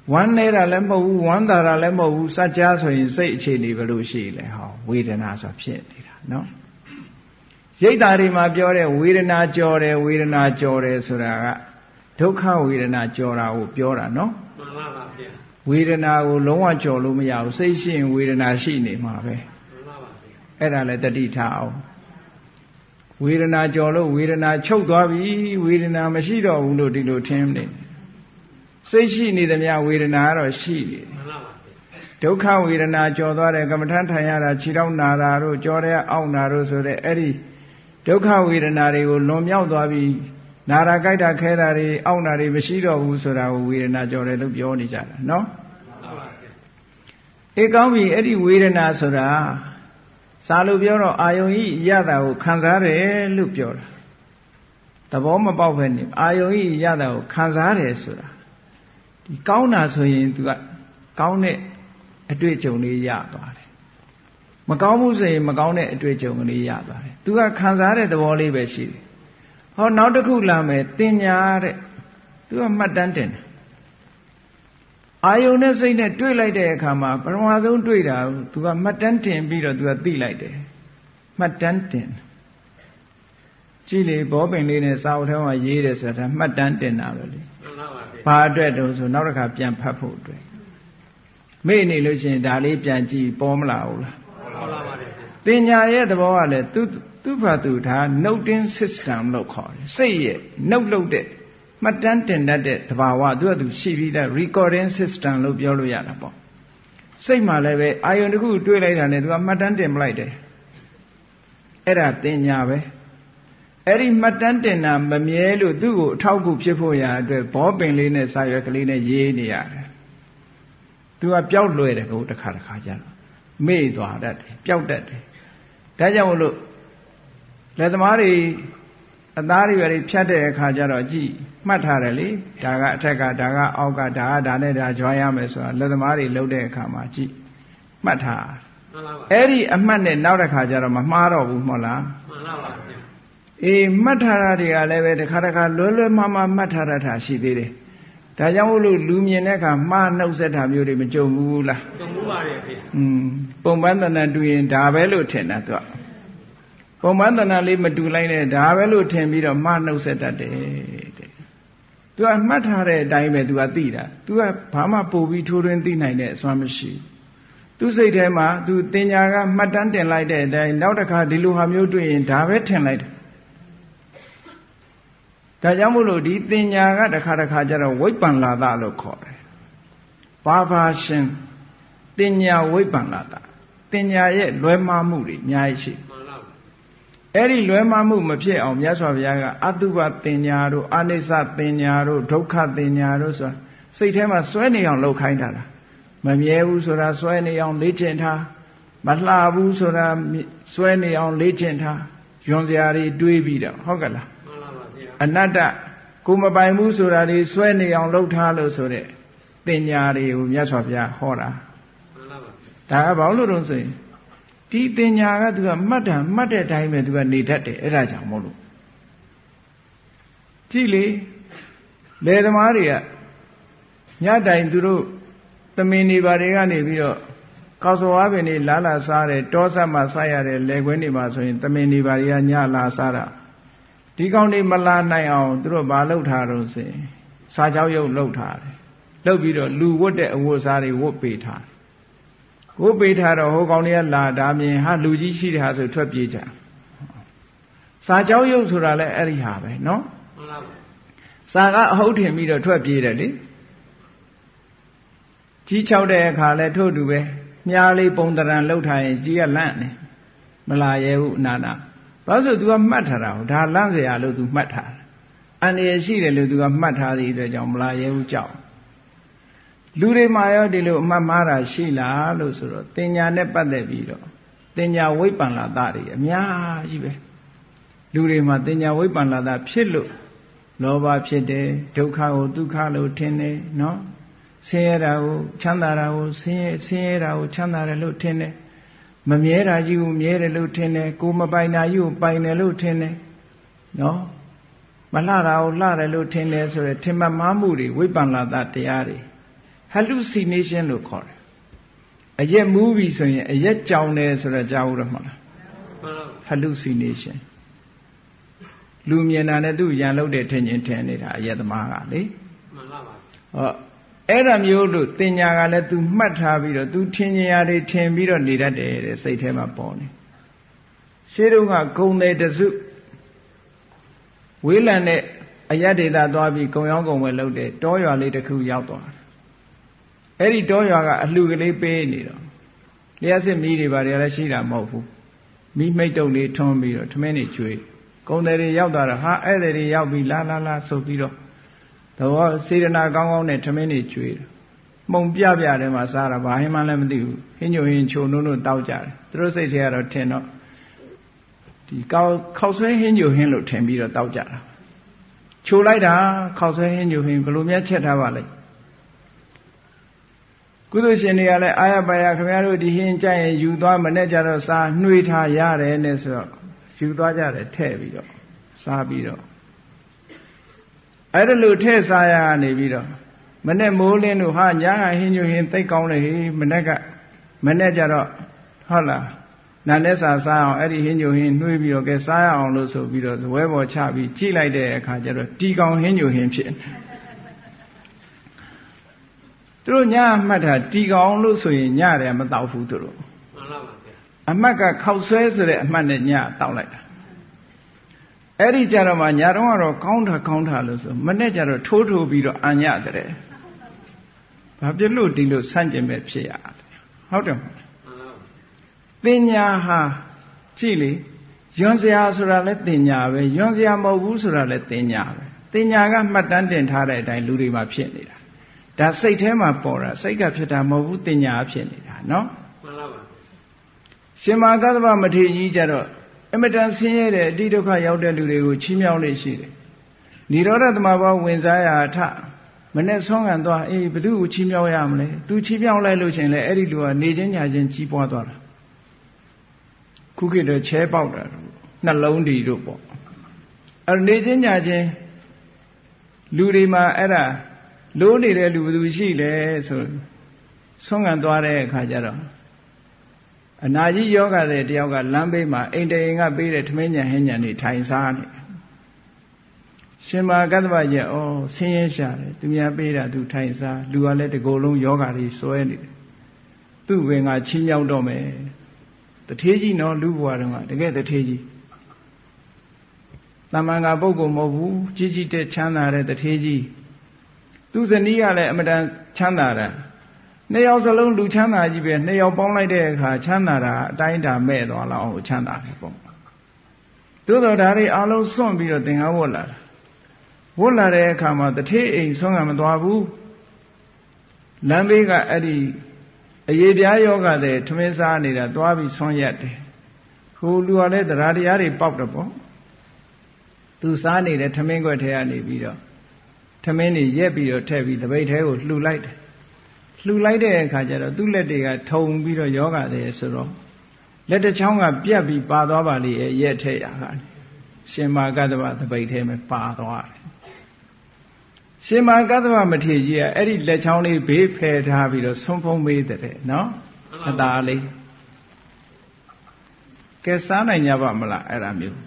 ဝမ်းနေတာလည်းမဟုတ်ဘူးဝမ်းသာတာလည်းမဟုတ်ဘူးစัจ जा ဆိုရင်စိတ်အခြေအနေဘယ်လိုရှိလဲဟောဝေဒနာဆိုဖြစ်နေတာနော်ရိတ်တာတွေမှာပြောတဲ့ဝေဒနာကြော်တယ်ဝေဒနာကြော်တယ်ဆိုတာကဒုက္ခဝေဒနာကြော်တာကိုပြောတာနော်မှန်ပါပါဗျာဝေဒနာကိုလုံးဝကြော်လို့မရဘူးစိတ်ရှိရင်ဝေဒနာရှိနေမှာပဲမှန်ပါပါဗျာအဲ့ဒါလည်းတတိထားအောင်ဝေဒနာကြော်လို့ဝေဒနာချုပ်သွားပြီဝေဒနာမရှိတော့ဘူးလို့ဒီလိုထင်နေစိတ်ရှိနေသမျှဝေဒနာကတော့ရှိနေတယ်မှန်ပါပါဒုက္ခဝေဒနာကြော်သွားတယ်ကမ္မထမ်းထိုင်ရတာခြေထောက်နာတာတို့ကြော်တဲ့အောင့်နာတို့ဆိုတဲ့အဲ့ဒီဒုက္ခဝေဒနာတွေကိုလွန်မြောက်သွားပြီးနာရာကြိုက်တာခဲတာတွေအောင့်တာတွေမရှိတော့ဘူးဆိုတာကိုဝေဒနာကြော်တယ်လို့ပြောနေကြတာနော်မှန်ပါပါအေးကောင်းပြီအဲ့ဒီဝေဒနာဆိုတာစာလို့ပြောတော့အာယုံဤရတာကိုခံစားတယ်လို့ပြောတာသဘောမပေါက်ပဲနေအာယုံဤရတာကိုခံစားတယ်ဆိုတာဒီကောင်းတာဆိုရင် तू ကကောင်းတဲ့အတွေ့အကြုံလေးရသွားတယ်မကောင်းဘူးဆိုရင်မကောင်းတဲ့အတွေ့အကြုံကလေးရသွားတယ် तू ကခံစားတဲ့သဘောလေးပဲရှိတယ်ဟောနောက်တစ်ခုလာမယ်တင်ညာတဲ့ तू ကမှတ်တမ်းတင်တယ်အာယုန်နဲ့စိတ်နဲ့တွေ့လိုက်တဲ့အခါမှာပထမဆုံးတွေ့တာ तू ကမှတ်တမ်းတင်ပြီးတော့ तू ကသိလိုက်တယ်မှတ်တမ်းတင်ကြည့်လေဘောပင်လေးနဲ့စာအုပ်ထဲမှာရေးတယ်ဆိုတာမှတ်တမ်းတင်တာပဲလေဘာအတွက်တုံးဆိုနောက်တစ်ခါပြန်ဖတ်ဖို့အတွက်မေ့နေလို့ရှိရင်ဒါလေးပြန်ကြည့်ပေါ်မလာဘူးလားပေါ်လာပါတယ်တင်ညာရဲ့သဘောကလည်းသူ့ဘာသူဒါ noting system လို့ခေါ်တယ်စိတ်ရဲ့နှုတ်လုပ်တဲ့မှတ်တမ်းတင်တတ်တဲ့သဘာဝသူကသူရှိပြီးသား recording system လို့ပြောလို့ရတာပေါ့စိတ်မှလည်းပဲအာယုန်တစ်ခုတွေးလိုက်တာနဲ့သူကမှတ်တမ်းတင်ပလိုက်တယ်အဲ့ဒါတင်ညာပဲအဲ့ဒီမှတ်တမ်းတင်တာမမြဲလို့သူ့ကိုအထောက်အကူဖြစ်ဖို့ရာအတွက်ဘောပင်လေးနဲ့စာရွက်ကလေးနဲ့ရေးနေရတယ်သူကပျောက်လွယ်တယ်ကိုတစ်ခါကျတော့မေ့သွားတတ်တယ်ပျောက်တတ်တယ်ဒါကြောင့်မို့လို့လက်သမားတွေအသားတွေဖြတ်တဲ့အခါကျတော့ကြည့်မှတ်ထားတယ်လေဒါကအထက်ကဒါကအောက်ကဒါကဒါနဲ့ဒါကြွားရမယ်ဆိုတာလက်သမားတွေလုပ်တဲ့အခါမှာကြည့်မှတ်ထားအဲ့ဒီအမှတ်နဲ့နောက်တစ်ခါကျတော့မမှားတော့ဘူးမဟုတ်လားမှန်ပါပါဗျာအေးမှတ်ထားတာတွေကလည်းပဲတစ်ခါလွယ်လွယ်မှားမှားမှတ်ထားတာရှိသေးတယ်ဒါကြောင့်မို့လို့လူမြင်တဲ့အခါမှားနှုတ်ဆက်တာမျိုးတွေမကြုံဘူးလားကြုံဘူးပါတယ်ဗျပုံပန်းတဏ္ဍတူရင်ဒါပဲလို့ထင်တာသူကပုံပန်းတဏ္ဍလေးမတူလိုက်နဲ့ဒါပဲလို့ထင်ပြီးတော့မှားနှုတ်ဆက်တတ်တယ်တဲ့သူကမှတ်ထားတဲ့အတိုင်းပဲသူကသိတာသူကဘာမှပို့ပြီးထိုးထွင်းသိနိုင်တဲ့အစွမ်းမရှိသူစိတ်ထဲမှာသူတင်ညာကမှတ်တမ်းတင်လိုက်တဲ့အတိုင်းနောက်တစ်ခါဒီလိုဟာမျိုးတွေ့ရင်ဒါပဲထင်လိုက်တယ်ဒါကြောင့်မို့လို့ဒီတင်ညာကတစ်ခါကျတော့ဝိပ္ပန္လာသလို့ခေါ်တယ်ဘာဘာရှင်တင်ညာဝိပ္ပန္လာသတင်ညာရဲ့လွဲမှားမှုတွေအများကြီးရှိအဲ့ဒီလွဲမှားမှုမဖြစ်အောင်မြတ်စွာဘုရားကအတုပတင်ညာတို့အနိစ္စတင်ညာတို့ဒုက္ခတင်ညာတို့ဆိုတာစိတ်ထဲမှာစွဲနေအောင်လုပ်ခိုင်းတာလားမမြဲဘူးဆိုတာစွဲနေအောင်လေ့ကျင့်ထားမလှဘူးဆိုတာစွဲနေအောင်လေ့ကျင့်ထားယွန်စရာတွေတွေးပြီးတော့ဟုတ်ကလားအနတ္တကိုမပိုင်ဘူးဆိုတာတွေစွဲနေအောင်လုပ်ထားလို့ဆိုတဲ့တင်ညာတွေကိုမြတ်စွာဘုရားဟောတာဒါကဘာလို့လို့ဆိုရင်ဒီတင်ညာကသူကမှတ်တဲ့အတိုင်းပဲသူကနေတတ်တယ်အဲ့ဒါကြောင့်မို့လို့ကြည့်လေလယ်သမားတွေကညတိုင်သူတို့သမင်နေပါတွေကနေပြီးတော့ကောက်စောဝါပင်တွေလာစားတယ်တောဆက်မှာစားရတယ်လယ်ကွင်းတွေမှာဆိုရင်သမင်နေပါတွေကညလာစားတာဒီကောင်းတွေမလာနိုင်အောင်သူတို့ဘာလုပ်ထားတော့ဆိုရင်စာကြောက်ရုပ်လုပ်ထားတယ်လုပ်ပြီးတော့လူဝတ်တဲ့အဝတ်စားတွေဝတ်ပေးထားဝတ်ပေးထားတော့ဟိုကောင်းတွေကလာဒါမြင်ဟာလူကြီးရှိတဲ့ဟာဆိုထွက်ပြေးကြစာကြောက်ရုပ်ဆိုတာလည်းအဲ့ဒီဟာပဲနော်မှန်ပါပါစာကအဟုတ်ထင်ပြီးတော့ထွက်ပြေးတယ်လေကြီးချောက်တဲ့အခါလဲထို့တူပဲမြားလေးပုံတရံလှုပ်ထားရင်ကြီးကလန့်နေမလာရဲဘူးအနာနာဘာလို့ဆို तू ကမှတ်ထားတာဒါလန့်เสียလို့ तू မှတ်ထားအန္တရာယ်ရှိတယ်လို့ तू ကမှတ်ထားသည့်အတွက်ကြောင့်မလာရဲဘူးကြောက်လူတွေမှာရောဒီလိုအမှတ်မှားတာရှိလားလို့ဆိုတော့တင်ညာနဲ့ပတ်သက်ပြီးတော့တင်ညာဝိပ္ပန္လာသတွေအများကြီးပဲလူတွေမှာတင်ညာဝိပ္ပန္လာသဖြစ်လို့လောဘဖြစ်တယ်ဒုက္ခကိုဒုက္ခလို့ထင်တယ်နော်ဆင်းရဲတာကိုချမ်းသာတာကိုဆင်းရဲတာကိုချမ်းသာတယ်လို့ထင်တယ်မမြဲတာကြီးကိုမြဲတယ်လို့ထင်တယ်ကိုမပိုင်တာကြီးကိုပိုင်တယ်လို့ထင်တယ်နော်မလှတာကိုလှတယ်လို့ထင်တယ်ဆိုရယ်ထင်မှတ်မှားမှုတွေဝိပ္ပန္လာသတရားတွေ hallucination လို့ခေါ်တယ်အရက်မူးပြီဆိုရင်အရက်ကြောင်တယ်ဆိုတော့ကြားဦးရမှာလား hallucination လူမြင်တာနဲ့သူ့ရန်လုပ်တဲ့ထင်ရင်ထင်နေတာအရက်သမားကလေမှန်ပါပါဟောအဲ့ဒါမျိုးလို့တင်ညာကလည်း तू မှတ်ထားပြီးတော့ तू ထင်ညာတွေထင်ပြီးတော့နေတတ်တယ်တဲ့စိတ်ထဲမှာပေါ်နေရှင်းတော့ကဂုံတယ်တစုဝေးလံတဲ့အရက်ဒေတာသွားပြီးဂုံရောင်းဂုံဝယ်လုပ်တယ်တောရွာလေးတစ်ခုရောက်သွားတယ်အဲ့ဒီတောရွာကအလှူကလေးပေးနေတော့လျှက်စစ်မီးတွေပါတယ်လည်းရှိတာမဟုတ်ဘူးမီးမိတ်တုပ်လေးထွန်းပြီးတော့ထမင်းတွေကျွေးဂုံတယ်တွေရောက်သွားတော့ဟာအဲ့တယ်တွေရောက်ပြီးလာဆိုပြီးတော့တော့စေတနာကောင်းကောင်းနဲ့ထမင်းတွေကျွေးတယ်မှုံပြတယ်မှာစားတာဘာဟင်းမှလည်းမသိဘူးဟင်းညိုဟင်းချိုနုံတောက်ကြတယ်သူတို့စိတ်ထဲကတော့ထင်တော့ဒီခောက်ဆွဲဟင်းညိုဟင်းလို့ထင်ပြီးတော့တောက်ကြတာချိုလိုက်တာခောက်ဆွဲဟင်းညိုဟင်းဘယ်လိုများချက်ထားပါလဲကုသိုလ်ရှင်တွေကလည်းအာရပါရခင်ဗျားတို့ဒီဟင်းကြိုက်ရင်ယူသွားမနဲ့ကြတော့စားနှွေးထားရတယ်နဲ့ဆိုတော့ယူသွားကြတယ်ထည့်ပြီးတော့စားပြီးတော့အဲ့ဒါလို့ထည့်စားရနေပြီးတော့မနဲ့မိုးလင်းတို့ဟာညာဟင်းညိုဟင်းသိတ်ကောင်းတယ်ဟေးမနဲ့ကြတော့ဟုတ်လားနာနဲ့စားအောင်အဲ့ဒီဟင်းညိုဟင်းနှွေးပြီးတော့ကဲစားရအောင်လို့ဆိုပြီးတော့ဇပွဲပေါ်ချပြီးကြိလိုက်တဲ့အခါကျတော့တီကောင်ဟင်းညိုဟင်းဖြစ်သူတို့ညအမှတ်တာတီကောင်လို့ဆိုရင်ညတယ်မတောက်ဘူးသူတို့မှန်ပါပါဗျာအမှတ်ကခောက်ဆွဲဆိုတဲ့အမှတ်နဲ့ညတောက်လိုက်တာအဲ့ဒီကြတော့မှညတော့ကတော့ကောင်းတာလို့ဆိုမနဲ့ကြတော့ထိုးပြီးတော့အညတဲ့ဘာဖြစ်လို့ဒီလိုဆန့်ကျင်မဲ့ဖြစ်ရလဲဟုတ်တယ်မဟုတ်တင်ညာဟာကြည့်လေယွန်စရာဆိုတာလဲတင်ညာပဲယွန်စရာမဟုတ်ဘူးဆိုတာလဲတင်ညာပဲတင်ညာကမှတ်တမ်းတင်ထားတဲ့အတိုင်းလူတွေမှာဖြစ်နေတာဒါစိတ်ထဲမှာပေါ်တာစိတ်ကဖြစ်တာမဟုတ်ဘူးတင်ညာဖြစ်နေတာနော်မှန်ပါပါရှင်မကသဗ္ဗမထေရကြီးကြတော့အမတန်ဆင်းရဲတဲ့အတိဒုက္ခရောက်တဲ့လူတွေကိုချီးမြှောက်နေရှိတယ်နိရောဓသမဘာဝဝင်စားရာထမနဲ့ဆုံးခံသွားအေးဘသူ့ကိုချီးမြှောက်ရမလဲသူချီးမြှောက်လိုက်လို့ရှင်လေအဲ့ဒီလူကနေချင်းညာချင်းကြီးပွားသွားတာခုခေတ်တော့ချဲပေါက်တာနှလုံးဒီတို့ပေါ့အဲ့နေချင်းညာချင်းလူတွေမှာအဲ့ဒါလိုးနေတဲ့လူဘသူရှိလဲဆိုဆုံးခံသွားတဲ့အခါကျတော့အနာကြီးယောဂတဲ့တယောက်ကလမ်းဘေးမှာအိမ်တအိမ်ကပေးတဲ့ထမင်းညံဟင်းညံနေထိုင်စားနေရှင်မာကတ္တဗရဲ့ဩဆင်းရဲရှာတယ်သူများပေးတာသူထိုင်စားလူကလည်းတကိုယ်လုံးယောဂတွေစွဲနေတယ်သူ့ဝင်ကချီးမြှောက်တော့မယ်တထေးကြီးနော်လူဘဝတုန်းကတကယ်တထေးကြီးတမန်ကပုဂ္ဂိုလ်မဟုတ်ဘူးကြီးတဲ့ချမ်းသာတဲ့တထေးကြီးသူဇနီးကလည်းအမတန်ချမ်းသာတာနှစ်ယောက်စလုံးလူချမ်းသာကြီးပဲနှစ်ယောက်ပေါင်းလိုက်တဲ့အခါချမ်းသာတာအတိုင်းတာမဲ့သွားလောက်အောင်ချမ်းသာတယ်ပေါ့သို့တော်ဒါတွေအလုံးစွန့်ပြီးတော့သင်္ကန်းဝတ်လာတာဝတ်လာတဲ့အခါမှာတထေးအိမ်ဆုံးကမသွားဘူးလမ်းဘေးကအဲ့ဒီအရေးပြားယောဂတဲ့ထမင်းစားနေတာသွားပြီးဆွန့်ရက်တယ်ဟိုလူကလည်းတရားတရားတွေပေါက်တယ်ပေါ့သူစားနေတဲ့ထမင်းခွက်ထဲကနေပြီးတော့ထမင်းတွေရက်ပြီးတော့ထည့်ပြီးတပိတ်ထဲကိုလှူလိုက်တယ်လှူလိုက်တဲ့အခါကျတော့သူ့လက်တွေကထုံပြီးတော့ယောဂတဲ့ဆိုတော့လက်တစ်ချောင်းကပြတ်ပြီးပါသွားပါလေရက်ထဲရတာရှင်မာကတ္တဗတပိတ်ထဲမှာပါသွားတယ်ရှင်မာကတ္တဗမထေရကြီးကအဲ့ဒီလက်ချောင်းလေးဘေးဖယ်ထားပြီးတော့ဆုံးဖုံးမေးတဲ့နော်အသာလေးကဲစားနိုင်ကြပါမလားအဲ့ဒါမျိုး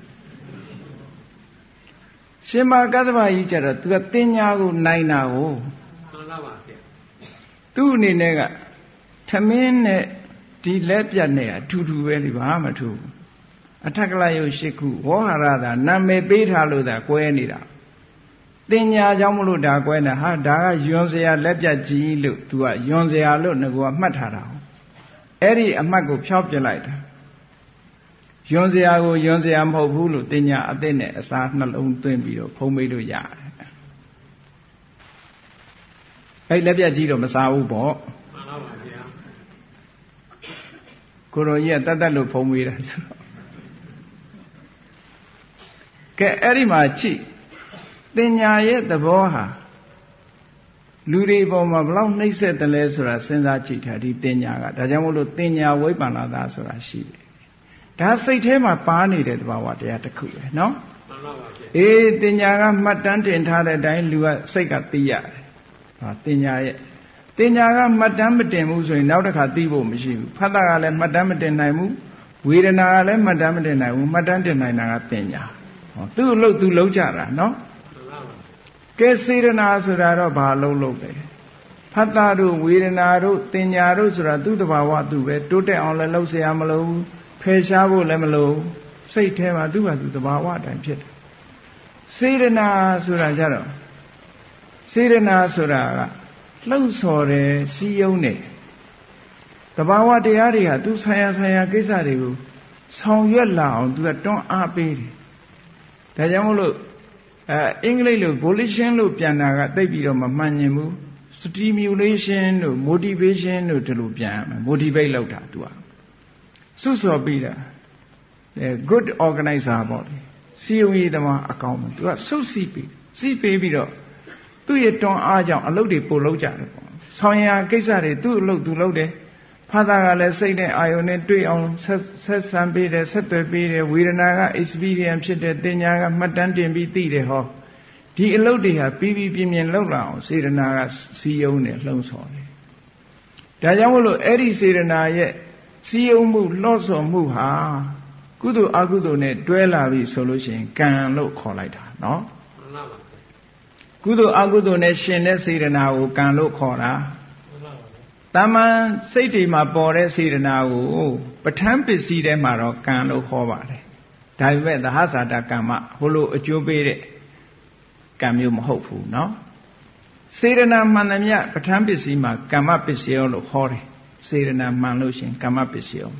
ရှင်မာကတ္တဗကြီးကျတော့သူကတင်ညာကိုနိုင်တာကိုမှန်ပါပါဗျသူ့အနေနဲ့ကထမင်းနဲ့ဒီလက်ပြတ်နဲ့အထူးပဲလေဘာမှမထူးအထက်ကလယုတ်ရှိခုဝေါဟာရသာနာမည်ပေးထားလို့သာကွဲနေတာတင်ညာကြောင့်မလို့ဒါကွဲနေဟာဒါကယွန်စရာလက်ပြတ်ကြီးလို့သူကယွန်စရာလို့ငါကမှတ်ထားတာအဲ့ဒီအမှတ်ကိုဖျောက်ပြလိုက်တာယွန်စရာကိုယွန်စရာမဟုတ်ဘူးလို့တင်ညာအသစ်နဲ့အစားနှလုံးသွင်းပြီးတော့ဖုံးမေးလို့ရတယ်အဲ့လက်ပြတ်ကြီးတော့မစားဘူးပေါ့မှန်ပါပါဗျာကိုရောကြီးကတတ်လို့ဖုံးမေးတာဆိုတော့ကဲအဲ့ဒီမှာကြည့်တင်ညာရဲ့သဘောဟာလူတွေပေါ်မှာဘလောက်နှိမ့်ဆက်တယ်လဲဆိုတာစဉ်းစားကြည့်တာဒီတင်ညာကဒါကြောင့်မို့လို့တင်ညာဝိပ္ပန္နတာဆိုတာရှိတယ်ဒါစိတ်ထဲမှာပါနေတဲ့သဘာဝတရားတစ်ခုပဲနော်မှန်ပါပါဗျာအေးတင်ညာကမှတ်တမ်းတင်ထားတဲ့အတိုင်းလူကစိတ်ကသိရတယ်ဟာတင်ညာရဲ့တင်ညာကမှတ်တမ်းမတင်ဘူးဆိုရင်နောက်တစ်ခါသိဖို့မရှိဘူးဖတ်တာကလည်းမှတ်တမ်းမတင်နိုင်ဘူးဝေဒနာကလည်းမှတ်တမ်းမတင်နိုင်ဘူးမှတ်တမ်းတင်နိုင်တာကတင်ညာဟောသူ့အလုပ်သူလုပ်ကြတာနော်ကဲစေရနာဆိုတာတော့ဘာလုပ်လဲဖတ်တာတို့ဝေဒနာတို့တင်ညာတို့ဆိုတာသူ့တဘာဝသူပဲတိုးတက်အောင်လည်းလုပ်เสียမလို့ဖယ်ရှားဖို့လည်းမလို့စိတ်ထဲမှာသူ့ဘာသူတဘာဝအတိုင်းဖြစ်တယ်စေရနာဆိုတာကြတော့စေရနာဆိုတာကလှုပ်ဆော်တယ်စီယုံတယ်တဘာဝတရားတွေကသူဆိုင်ရာကိစ္စတွေကိုဆောင်ရွက်လာအောင်သူကတွန်းအားပေးတယ်ဒါကြောင့်မို့လို့အင်္ဂလိပ်လို volition လို့ပြန်တာကသိပြီးတော့မမှန်ညင်ဘူး stimulation တို့ motivation တို့ဒီလိုပြန်ရမယ် motivate လုပ်တာသူကစွတ်စော်ပြီးတာgood organizer ပေါ့လေစီယုံရည်သမားအကောင်းပဲသူကစွတ်စီးပြီးတော့သူ့ရဲ့တွန်းအားကြောင့်အလုပ်တွေပို့လုပ်ကြတယ်ပေါ့ဆောင်ရကိစ္စတွေသူ့အလုပ်သူလုပ်တယ်ဖာသာကလည်းစိတ်နဲ့အာယုန်နဲ့တွေ့အောင်ဆက်ဆံပေးတယ်ဆက်သွယ်ပေးတယ်ဝေဒနာက experience ဖြစ်တဲ့တင်ညာကမှတ်တမ်းတင်ပြီးသိတယ်ဟောဒီအလုပ်တွေဟာပြီးပြင်းလောက်လာအောင်စေရနာကစီယုံတယ်လှုံ့ဆော်တယ်ဒါကြောင့်မို့လို့အဲ့ဒီစေရနာရဲ့စီယုံမှုလှော့ဆော်မှုဟာကုသိုလ်အကုသိုလ်နဲ့တွဲလာပြီဆိုလို့ရှိရင်ကံလို့ခေါ်လိုက်တာနော်ကုသိုလ်အကုသိုလ်နဲ့ရှင်တဲ့စေရနာကိုကံလို့ခေါ်တာတမန်စိတ်တွေမှာပေါ်တဲ့စေရနာကိုပဋ္ဌာန်းပစ္စည်းထဲမှာတော့ကံလို့ခေါ်ပါတယ်ဒါပေမဲ့သဟဇာတကမ္မဟိုလိုအကျိုးပေးတဲ့ကံမျိုးမဟုတ်ဘူးเนาะစေရနာမှန်သမျှပဋ္ဌာန်းပစ္စည်းမှာကမ္မပစ္စယောလို့ခေါ်တယ်စေရနာမှန်လို့ရှင်ကမ္မပစ္စယော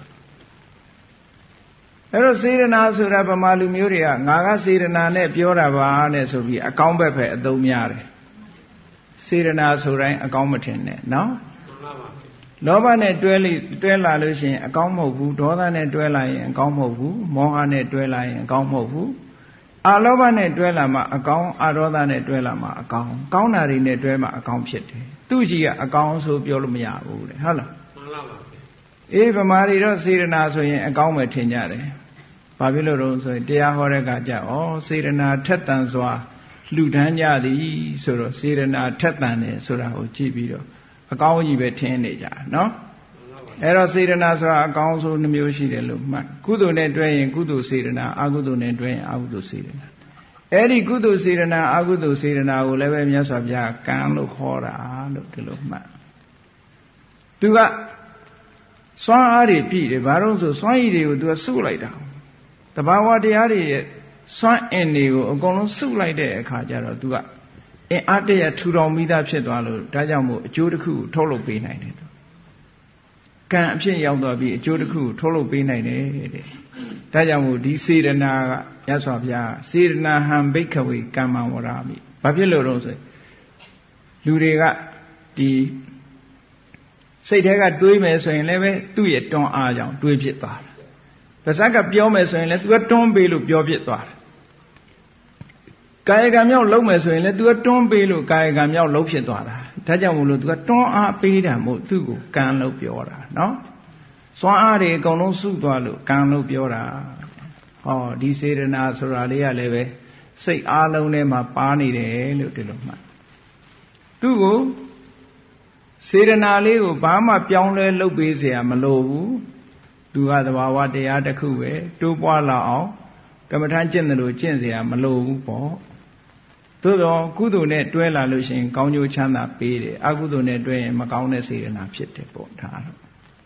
အဲ့တော့စေရနာဆိုတာဗမာလူမျိုးတွေကငါကစေရနာနဲ့ပြောတာပါနဲ့ဆိုပြီးအကောင်းဘက်ပဲအသုံးများတယ်စေရနာဆိုတိုင်းအကောင်းမထင်နဲ့เนาะလောဘနဲ့တွဲလာလို့ရှိရင်အကောင်းမဟုတ်ဘူးဒေါသနဲ့တွဲလာရင်အကောင်းမဟုတ်ဘူးမောဟနဲ့တွဲလာရင်အကောင်းမဟုတ်ဘူးအာလောဘနဲ့တွဲလာမှအကောင်းအာဒေါသနဲ့တွဲလာမှအကောင်းကောင်းတာတွေနဲ့တွဲမှအကောင်းဖြစ်တယ်သူ့ကြီးကအကောင်းဆိုပြောလို့မရဘူးတဲ့ဟုတ်လားမှန်ပါပါအေးဗမာတွေတော့စေရနာဆိုရင်အကောင်းပဲထင်ကြတယ်ဘာဖြစ်လို့တော့ဆိုရင်တရားဟောတဲ့အခါကျဩစေရနာထက်သန်စွာလှူဒန်းကြသည်ဆိုတော့စေရနာထက်သန်တယ်ဆိုတာကိုကြည့်ပြီးတော့အကောင်းကြီးပဲထင်နေကြနော်အဲ့တော့စေရနာဆိုတာအကောင်းဆုံးနှမျိုးရှိတယ်လို့မှတ်ကုသိုလ်နဲ့တွဲရင်ကုသိုလ်စေရနာအကုသိုလ်နဲ့တွဲရင်အကုသိုလ်စေရနာအဲ့ဒီကုသိုလ်စေရနာအကုသိုလ်စေရနာကိုလည်းပဲမြတ်စွာဘုရားကံလို့ခေါ်တာလို့ဒီလိုမှတ်သူကစွမ်းအားတွေပြည့်တယ်ဘာလို့ဆိုစွမ်းရည်တွေကိုသူကစုလိုက်တာတဘာဝတရားတွေရဲ့စွမ်းအင်တွေကိုအကုန်လုံးစုလိုက်တဲ့အခါကျတော့သူကအင်အားတရထူထောင်မိသားဖြစ်သွားလို့ဒါကြောင့်မို့အကျိုးတစ်ခုကိုထုတ်လုပ်ပေးနိုင်တယ်ကံအဖြစ်ရောက်သွားပြီးအကျိုးတစ်ခုကိုထုတ်လုပ်ပေးနိုင်တယ်တဲ့ဒါကြောင့်မို့ဒီစေရနာကရသော်ဗျာစေရနာဟံဘိက္ခဝေကမ္မဝရမိဘာဖြစ်လို့တော့ဆိုလူတွေကဒီစိတ်ထဲကတွေးမယ်ဆိုရင်လည်းပဲသူ့ရဲ့တွန်းအားကြောင့်တွေးဖြစ်သွားတယ်ပါဇက်ကပြောမယ်ဆိုရင်လည်းသူကတွန်းပေးလို့ပြောဖြစ်သွားတယ်ကာယကံမြောက်လုံးမယ်ဆိုရင်လည်း तू ကတွန်းပေးလို့ကာယကံမြောက်လုံးဖြစ်သွားတာဒါကြောင့်မို့လို့ तू ကတွန်းအားပေးတာမို့သူ့ကိုကံလို့ပြောတာနော်စွမ်းအားတွေအကုန်လုံးစုသွားလို့ကံလို့ပြောတာဟောဒီစေရနာဆိုတာလေးကလည်းပဲစိတ်အားလုံးထဲမှာပါနေတယ်လို့ဒီလိုမှတ်သူ့ကိုစေရနာလေးကိုဘာမှပြောင်းလဲလုပ်ပေးเสียမလိုဘူးသူကသဘာဝတရားတစ်ခုပဲတိုးပွားလာအောင်ကမ္မထာကျင့်တယ်လို့ကျင့်เสียမလိုဘူးပေါ့သို့တော့ကုသိုလ်နဲ့တွဲလာလို့ရှိရင်ကောင်းကျိုးချမ်းသာပေးတယ်အကုသိုလ်နဲ့တွဲရင်မကောင်းတဲ့စေရနာဖြစ်တယ်ပေါ့ဒါတော့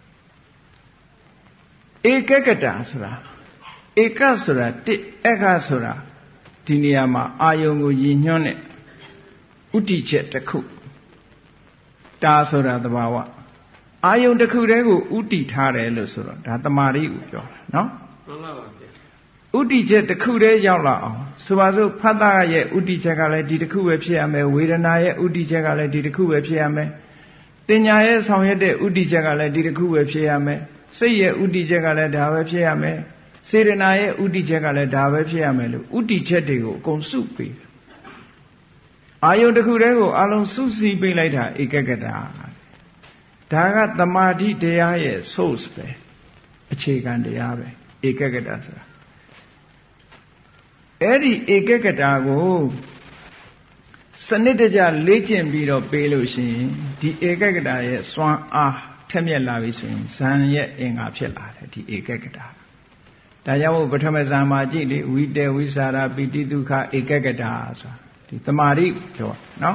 ဧကကတာဆိုတာဧကဆိုတာတစ်အခါဆိုတာဒီနေရာမှာအာယုံကိုရည်ညွှန်းတဲ့ဥတီချက်တစ်ခုတာဆိုတာသဘာဝအာယုံတစ်ခုတည်းကိုဥတီထားတယ်လို့ဆိုတော့ဒါတမာရီကိုပြောတာနော်မှန်ပါပါဥတီချက်တစ်ခုတည်းရောက်လာအောင်ဆိုပါစို့ဖတ်တာရဲ့ဥတီချက်ကလည်းဒီတစ်ခုပဲဖြစ်ရမယ်ဝေဒနာရဲ့ဥတီချက်ကလည်းဒီတစ်ခုပဲဖြစ်ရမယ်တင်ညာရဲ့ဆောင်ရွက်တဲ့ဥတီချက်ကလည်းဒီတစ်ခုပဲဖြစ်ရမယ်စိတ်ရဲ့ဥတီချက်ကလည်းဒါပဲဖြစ်ရမယ်စေရနာရဲ့ဥတီချက်ကလည်းဒါပဲဖြစ်ရမယ်လို့ဥတီချက်တွေကိုအကုန်စုပေးအာယုန်တစ်ခုတည်းကိုအလုံးစုစည်းပေးလိုက်တာဧကဂတဒါကသမာဓိတရားရဲ့ source ပဲအခြေခံတရားပဲဧကဂတဆိုတာအဲ့ဒီဧကဂတကိုစနစ်တကျလေ့ကျင့်ပြီးတော့ပေးလို့ရှိရင်ဒီဧကဂတရဲ့စွမ်းအားထက်မြက်လာပြီဆိုရင်ဇန်ရဲ့အင်္ဂါဖြစ်လာတယ်ဒီဧကဂတဒါကြောင့်ပထမဇန်မှာကြည့်လေဝိတေဝိสารပိတိဒုက္ခဧကဂတဆိုတာဒီတမာရိပြောနော်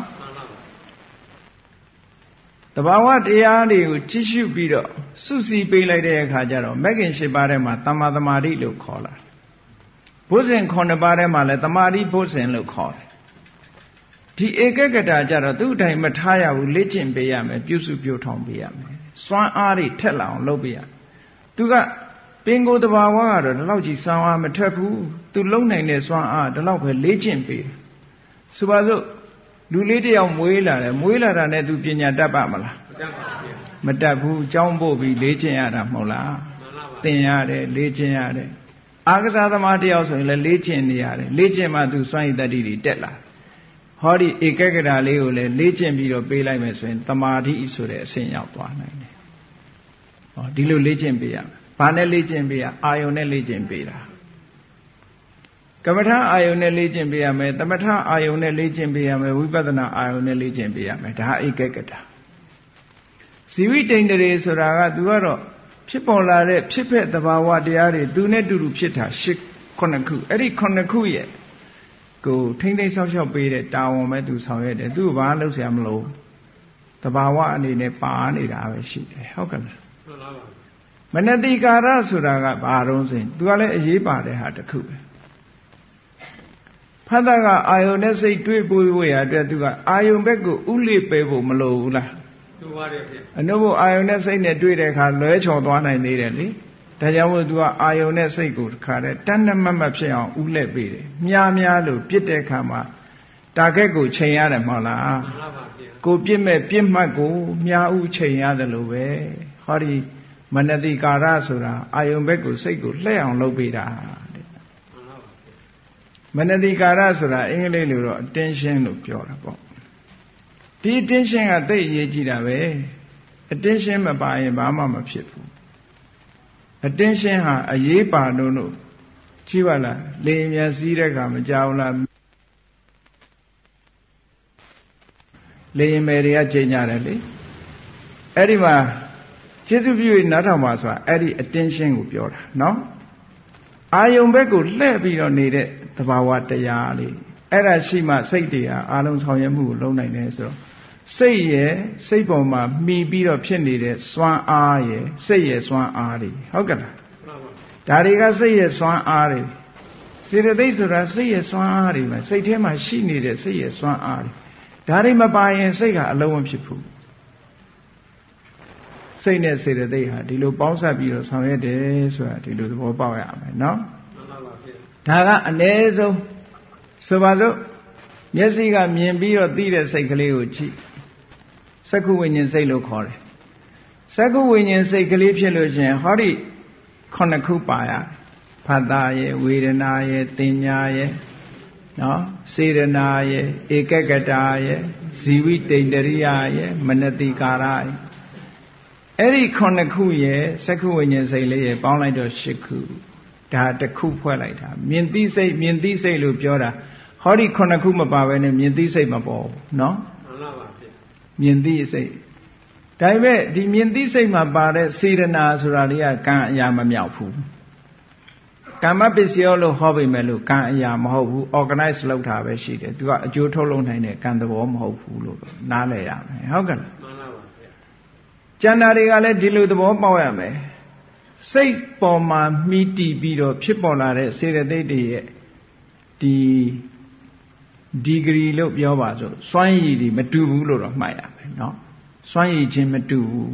တဘာဝတရားတွေကိုကြည့်ရှုပြီးတော့စုစည်းပေးလိုက်တဲ့အခါကျတော့မဂ္ဂင်၈ပါးထဲမှာတမ္မာသမာဓိလို့ခေါ်လာဘုဇင်9ပါးထဲမှာလည်းတမာဓိဘုဇင်လို့ခေါ်တယ်ဒီဧကဂတကြတော့သူ့အတိုင်းမထားရဘူးလေ့ကျင့်ပေးရမယ်ပြုစုပြောထောင်ပေးရမယ်စွမ်းအားတွေထက်လာအောင်လုပ်ပေးရသူကပင်ကိုယ်တဘာဝကတော့ဒီလောက်ကြီးစွမ်းအားမထက်ဘူးသူလုံနိုင်တဲ့စွမ်းအားဒီလောက်ပဲလေ့ကျင့်ပေးတယ်ဆိုပါစို့လူလေးတယောက်မွေးလာတယ်မွေးလာတာနဲ့သူပညာတတ်ပါမလားမတတ်ဘူးကြောင်းပို့ပြီးလေ့ကျင့်ရတာမဟုတ်လားသင်ရတယ်လေ့ကျင့်ရတယ်အာကစားသမားတယောက်ဆိုရင်လည်းလေ့ကျင့်နေရတယ်လေ့ကျင့်မှသူစွမ်းရည်တတ္တိတွေတက်လာဟောဒီဧကဂတလေးကိုလည်းလေ့ကျင့်ပြီးတော့ပေးလိုက်မယ်ဆိုရင်တမာဓိဆိုတဲ့အဆင့်ရောက်သွားနိုင်တယ်ဟောဒီလိုလေ့ကျင့်ပေးရမယ်ဘာနဲ့လေ့ကျင့်ပေးရအာယုန်နဲ့လေ့ကျင့်ပေးတာကမ္မထာအာယုန်နဲ့လေ့ကျင့်ပေးရမယ်သမထအာယုန်နဲ့လေ့ကျင့်ပေးရမယ်ဝိပဿနာအာယုန်နဲ့လေ့ကျင့်ပေးရမယ်ဒါဧကဂတဇီဝိတ္တိန္ဒြေဆိုတာကသူကတော့ဖြစ်ပေါ်လာတဲ့ဖြစ်ဖက်သဘာဝတရားတွေသူနဲ့တူတူဖြစ်တာ9ခုအဲ့ဒီ9ခုရဲ့ကိုထိမ့်သိမ့်ဆောက်ရှောက်ပေးတဲ့တာဝန်ပဲသူဆောင်ရွက်တယ်သူ့ဘာလုပ်เสียမလို့သဘာဝအနေနဲ့ပါနေတာပဲရှိတယ်ဟုတ်ကဲ့လားမှန်ပါပါမနတိကာရဆိုတာကဘာတော့ဆိုရင်သူကလည်းအရေးပါတဲ့ဟာတစ်ခုပဲဖတ်တာကအာယုန်နဲ့စိတ်တွေ့ပွေးရအတွက်သူကအာယုန်ဘက်ကိုဥလိပဲဖို့မလိုဘူးလားလိုပါတယ်ဗျအနုဘအာယုန်နဲ့စိတ်နဲ့တွေ့တဲ့အခါလွဲချော်သွားနိုင်သေးတယ်လေဒါကြောင့်မို့သူကအာယုန်နဲ့စိတ်ကိုတစ်ခါတည်းတန်းနဲ့မတ်ဖြစ်အောင်ဥလက်ပေးတယ်များလို့ပြစ်တဲ့အခါမှာတာဂက်ကိုချိန်ရတယ်မဟုတ်လားမှန်ပါပါဗျကိုပြစ်မဲ့ပြစ်မှတ်ကိုများဥချိန်ရတယ်လို့ပဲဟောဒီမနတိကာရဆိုတာအာယုန်ဘက်ကိုစိတ်ကိုလှည့်အောင်လုပ်ပေးတာတဲ့မနတိကာရဆိုတာအင်္ဂလိပ်လိုတော့ attention လို့ပြောတာပေါ့ဒီ attention ကသိအရေးကြီးတာပဲ attention မပါရင်ဘာမှမဖြစ်ဘူး attention ဟာအရေးပါလို့ကြည့်ပါလားလေမြတ်စည်းတဲ့ကမကြောက်လားလေမယ်တွေကချိန်ကြတယ်လေအဲ့ဒီမှာကျေစုပြုနားထောင်ပါဆိုတာအဲ့ဒီ attention ကိုပြောတာနော်အာယုံဘက်ကိုလှည့်ပြီးတော့နေတဲ့သဘာဝတရားလေးအဲ့ဒါရှိမှစိတ်တွေကအာလုံးဆောင်ရွက်မှုကိုလုပ်နိုင်တယ်ဆိုတော့စိတ်ရဲ့စိတ်ပေါ်မှာမှီပြီးတော့ဖြစ်နေတဲ့စွမ်းအားရဲ့စိတ်ရဲ့စွမ်းအားတွေဟုတ်ကဲ့လားဒါတွေကစိတ်ရဲ့စွမ်းအားတွေစေတသိက်ဆိုတာစိတ်ရဲ့စွမ်းအားတွေပဲစိတ်ထဲမှာရှိနေတဲ့စိတ်ရဲ့စွမ်းအားတွေဒါတွေမပါရင်စိတ်ကအလုံးမဖြစ်ဘူးစိတ်နဲ့စေတသိက်ဟာဒီလိုပေါင်းစပ်ပြီးတော့ဆောင်ရွက်တယ်ဆိုတာဒီလိုသဘောပေါက်ရမယ်နော်ဒါကအ ਨੇ ဆုံးဆိုပါစို့မျက်စိကမြင်ပြီးတော့သိတဲ့စိတ်ကလေးကိုကြည့်စက္ခုဝိညာဉ်စိတ်လို့ခေါ်တယ်စက္ခုဝိညာဉ်စိတ်ကလေးဖြစ်လို့ရှင်ဟောဒီ9ခုပါရဖတ်တာရဲ့ဝေဒနာရဲ့တင်ညာရဲ့နော်စေရနာရဲ့ဧကဂတရဲ့ဇီဝိတ္တိန္ဒရိယရဲ့မနတိကာရရဲ့အဲ့ဒီ9ခုရဲ့စက္ခုဝိညာဉ်စိတ်လေးရဲ့ပေါင်းလိုက်တော့10ခုဒါတစ်ခုဖွဲ့လိုက်တာမြင်သိစိတ်လို့ပြောတာဟောဒီ9ခုမပါဘဲနဲ့မြင်သိစိတ်မပေါ်ဘူးနော်မှန်ပါပါဗျမြင်သိစိတ်ဒါပေမဲ့ဒီမြင်သိစိတ်မှာပါတဲ့စေရနာဆိုတာလေးကကံအရာမမြောက်ဘူးကာမပစ္စယောလို့ဟောပေမဲ့လို့ကံအရာမဟုတ်ဘူး organize လုပ်တာပဲရှိတယ်သူကအကျိုးထုတ်လုပ်နိုင်တဲ့ကံသဘောမဟုတ်ဘူးလို့နားလည်ရမယ်ဟုတ်ကဲ့လားမှန်ပါပါဗျကျန်တာတွေကလည်းဒီလိုသဘောပေါက်ရမယ်စိတ်ပေါ်မှာမှီတည်ပြီးတော့ဖြစ်ပေါ်လာတဲ့စေတသိက်တွေရဲ့ဒီဂရီလို့ပြောပါစို့စွမ်းရည်တွေမတူဘူးလို့တော့မှတ်ရမယ်နော်စွမ်းရည်ချင်းမတူဘူး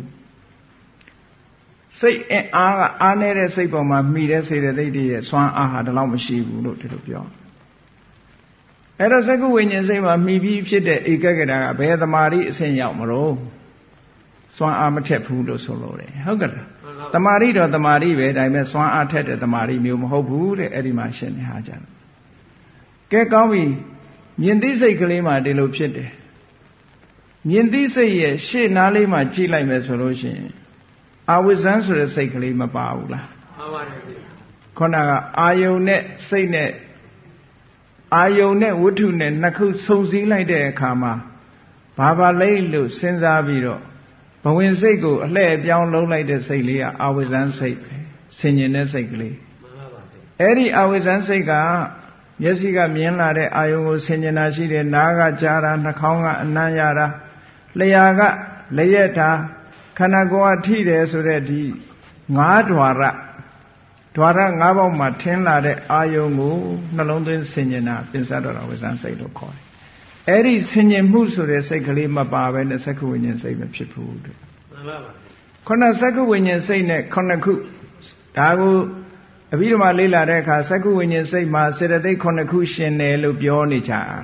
စိတ်အားကအားနေတဲ့စိတ်ပေါ်မှာမှီတဲ့စေတသိက်တွေရဲ့စွမ်းအားဟာဒီလောက်မရှိဘူးလို့ဒီလိုပြောအဲ့တော့စက္ခုဝိညာဉ်စိတ်မှာမှီပြီးဖြစ်တဲ့ဧကဂတကဘယ်သမာဓိအဆင့်ရောက်မလို့စွမ်းအားမထက်ဘူးလို့ဆိုလို့တယ်ဟုတ်ကဲ့လားတမာရိတော့တမာရိပဲဒါပေမဲ့စွမ်းအားထက်တဲ့တမာရိမျိုးမဟုတ်ဘူးတဲ့အဲ့ဒီမှာရှင်းနေဟာကြတယ်ကဲကောင်းပြီမြင်သိစိတ်ကလေးမှာဒီလိုဖြစ်တယ်မြင်သိစိတ်ရဲ့ရှေ့နားလေးမှာကြည့်လိုက်မယ်ဆိုလို့ရှိရင်အာဝိဇ္ဇံဆိုတဲ့စိတ်ကလေးမပါဘူးလားမှန်ပါတယ်ဗျခုနကအာယုန်နဲ့စိတ်နဲ့အာယုန်နဲ့ဝတ္ထုနဲ့နှစ်ခုစုံစည်းလိုက်တဲ့အခါမှာဘာပါလဲလို့စဉ်းစားပြီးတော့ဘဝင်စိတ်ကိုအလှည့်အပြောင်းလုံးလိုက်တဲ့စိတ်လေးကအာဝိဇ္ဇန်စိတ်ပဲဆင်ញင်တဲ့စိတ်ကလေးအဲ့ဒီအာဝိဇ္ဇန်စိတ်ကမျက်စိကမြင်လာတဲ့အာယုန်ကိုဆင်ញင်တာရှိတယ်နားကကြားတာနှာခေါင်းကအနံ့ရတာလျှာကလျက်တာခန္ဓာကိုယ်ကထိတယ်ဆိုတဲ့ဒီ၅ဓဝရ၅ပေါက်မှာထင်းလာတဲ့အာယုန်ကိုနှလုံးသွင်းဆင်ញင်တာပင်စတော်ဝိဇ္ဇန်စိတ်လို့ခေါ်တယ်အဲ့ဒီဆင်ញင်မှုဆိုတဲ့စိတ်ကလေးမပါဘဲနဲ့သက္ကဝိညာဉ်စိတ်မဖြစ်ဘူးတဲ့မှန်ပါပါခုနသက္ကဝိညာဉ်စိတ်နဲ့ခုနှစ်ခုဒါကိုအဘိဓမ္မာလေ့လာတဲ့အခါသက္ကဝိညာဉ်စိတ်မှာစေတသိက်ခုနှစ်ခုရှင်တယ်လို့ပြောနေကြတာ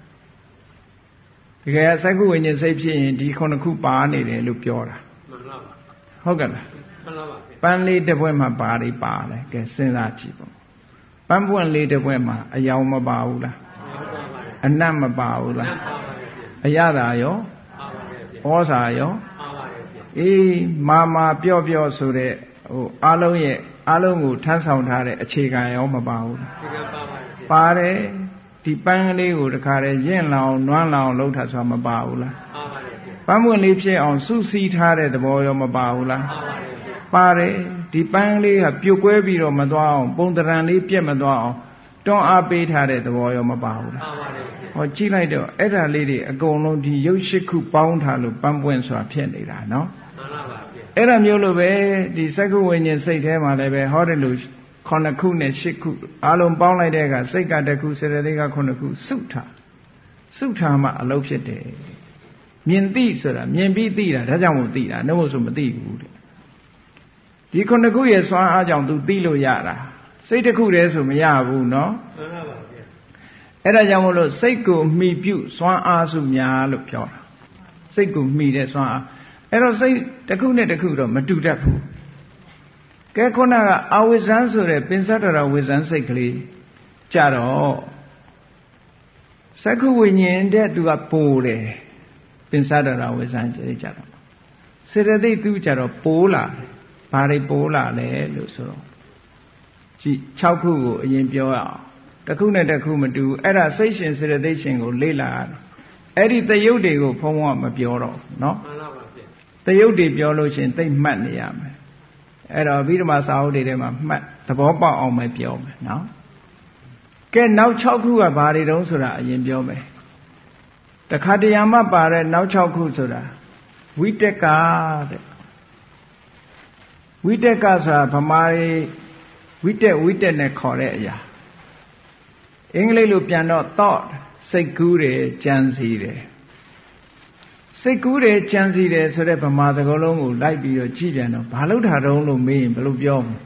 ဒီကဲသက္ကဝိညာဉ်စိတ်ဖြစ်ရင်ဒီခုနှစ်ခုပါနေတယ်လို့ပြောတာမှန်ပါပါဟုတ်ကဲ့လားမှန်ပါပါပန်းလေးတစ်ပွက်မှာပါတယ်ပါတယ်ကဲစဉ်းစားကြည့်ပေါ့ပန်းပွင့်လေးတစ်ပွက်မှာအယောင်မပါဘူးလားအနတ်မပါဘူးလားအရသာရောဩဇာရောအေးမာပြော့ဆိုတဲ့ဟိုအားလုံးကိုထမ်းဆောင်ထားတဲ့အခြေခံရောမပါဘူးလားပါတယ်ဒီပန်းကလေးကိုတခါတည်းရင့်လောင်နွမ်းလောင်လှုပ်ထားဆိုတာမပါဘူးလားပန်းပွင့်လေးဖြစ်အောင်စုစည်းထားတဲ့သဘောရောမပါဘူးလားပါတယ်ဒီပန်းကလေးကပြုတ်ကွဲပြီးတော့မသွားအောင်ပုံတရံလေးပြက်မသွားအောင်တွန်းအားပေးထားတဲ့သဘောရောမပါဘူးလားဟောကြည့်လိုက်တော့အဲ့ဒါလေးတွေအကုန်လုံးဒီရုပ်၈ခုပေါင်းထားလို့ပန်းပွင့်ဆိုတာဖြစ်နေတာနော်မှန်ပါပါအဲ့ဒါမျိုးလိုပဲဒီသက္ကဝိညာဉ်စိတ်ထဲမှာလည်းပဲဟောတယ်လို့9ခုနဲ့10ခုအားလုံးပေါင်းလိုက်တဲ့အခါစိတ်ကတစ်ခုစေတသိက်က9ခုစုထားမှအလုပ်ဖြစ်တယ်မြင်သိဆိုတာမြင်ပြီးသိတာဒါကြောင့်မို့သိတာနှုတ်ဆိုမသိဘူးတဲ့ဒီ9ခုရဲ့စွမ်းအားကြောင့် तू သိလို့ရတာစိတ်တစ်ခုတည်းဆိုမရဘူးเนาะမှန်ပါပါဗျာအဲ့ဒါကြောင့်မို့လို့စိတ်ကိုမှီပြုစွမ်းအားစုများလို့ပြောတာစိတ်ကိုမှီတဲ့စွမ်းအားအဲ့တော့စိတ်တစ်ခုနဲ့တစ်ခုတော့မတူတတ်ဘူးကဲခုနကအဝိဇ္ဇန်ဆိုတဲ့ပင်စတ္တရဝိဇ္ဇန်စိတ်ကလေးကြတော့သက္ကဝိညာဉ်တဲ့ तू ကပိုတယ်ပင်စတ္တရဝိဇ္ဇန်ကြတော့စေတသိက် तू ကြတော့ပိုးလာတယ်ဘာတွေပိုးလာလဲလို့ဆိုတော့ကြည့်6ခုကိုအရင်ပြောရအောင်တစ်ခုနဲ့တစ်ခုမတူအဲ့ဒါစိတ်ရှင်စေတသိက်ရှင်ကိုလေ့လာရတယ်အဲ့ဒီတယုတ်တွေကိုဘုံဘုံကမပြောတော့ဘူးเนาะမှန်ပါပါဗျတယုတ်တွေပြောလို့ရှင်သိမှတ်နေရမယ်အဲ့တော့ဗိဓမာစာအုပ်တွေထဲမှာမှတ်သဘောပေါက်အောင်ပဲပြောမယ်เนาะကဲနောက်6ခုကဘာတွေတုံးဆိုတာအရင်ပြောမယ်တခါတရံမှပါတဲ့နောက်6ခုဆိုတာဝိတက်ကတဲ့ဝိတက်ကဆိုတာဗမာတွေဝိတက်နဲ့ခေါ်တဲ့အရာအင်္ဂလိပ်လိုပြန်တော့ thought စိတ်ကူးတယ်ကြံစည်တယ်စိတ်ကူးတယ်ကြံစည်တယ်ဆိုတဲ့ဗမာစကားလုံးကိုလိုက်ပြီးတော့ကြည့်ပြန်တော့ဘာလို့ထားတုံးလို့မေးရင်ဘယ်လိုပြောမလဲ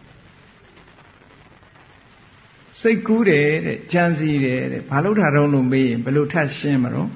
စိတ်ကူးတယ်တဲ့ကြံစည်တယ်တဲ့ဘာလို့ထားတုံးလို့မေးရင်ဘယ်လိုထပ်ရှင်းမလို့